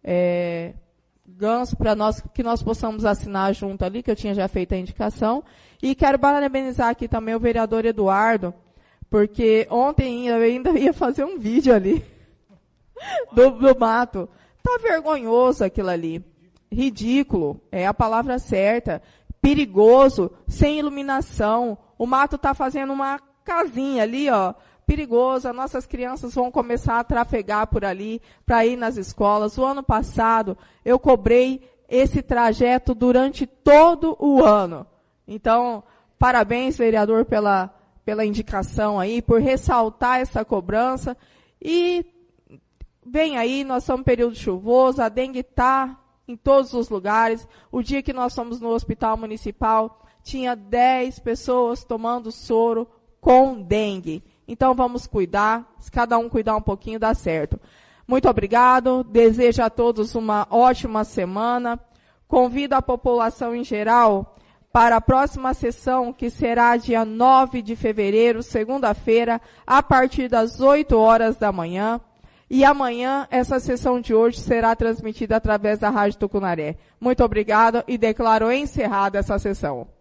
Ganso para nós, que nós possamos assinar junto ali, que eu tinha já feito a indicação. E quero parabenizar aqui também o vereador Eduardo, porque ontem eu ainda ia fazer um vídeo ali do mato. Tá vergonhoso aquilo ali. Ridículo, é a palavra certa. Perigoso, sem iluminação. O mato tá fazendo uma casinha ali, ó. Perigoso, as nossas crianças vão começar a trafegar por ali, para ir nas escolas. O ano passado, eu cobrei esse trajeto durante todo o ano. Então, parabéns, vereador, pela indicação aí, por ressaltar essa cobrança. E vem aí, nós estamos em período chuvoso, a dengue está em todos os lugares. O dia que nós fomos no hospital municipal, tinha 10 pessoas tomando soro com dengue. Então vamos cuidar, se cada um cuidar um pouquinho, dá certo. Muito obrigado, desejo a todos uma ótima semana. Convido a população em geral para a próxima sessão, que será dia 9 de fevereiro, segunda-feira, a partir das 8 horas da manhã. E amanhã, essa sessão de hoje será transmitida através da Rádio Tucunaré. Muito obrigado e declaro encerrada essa sessão.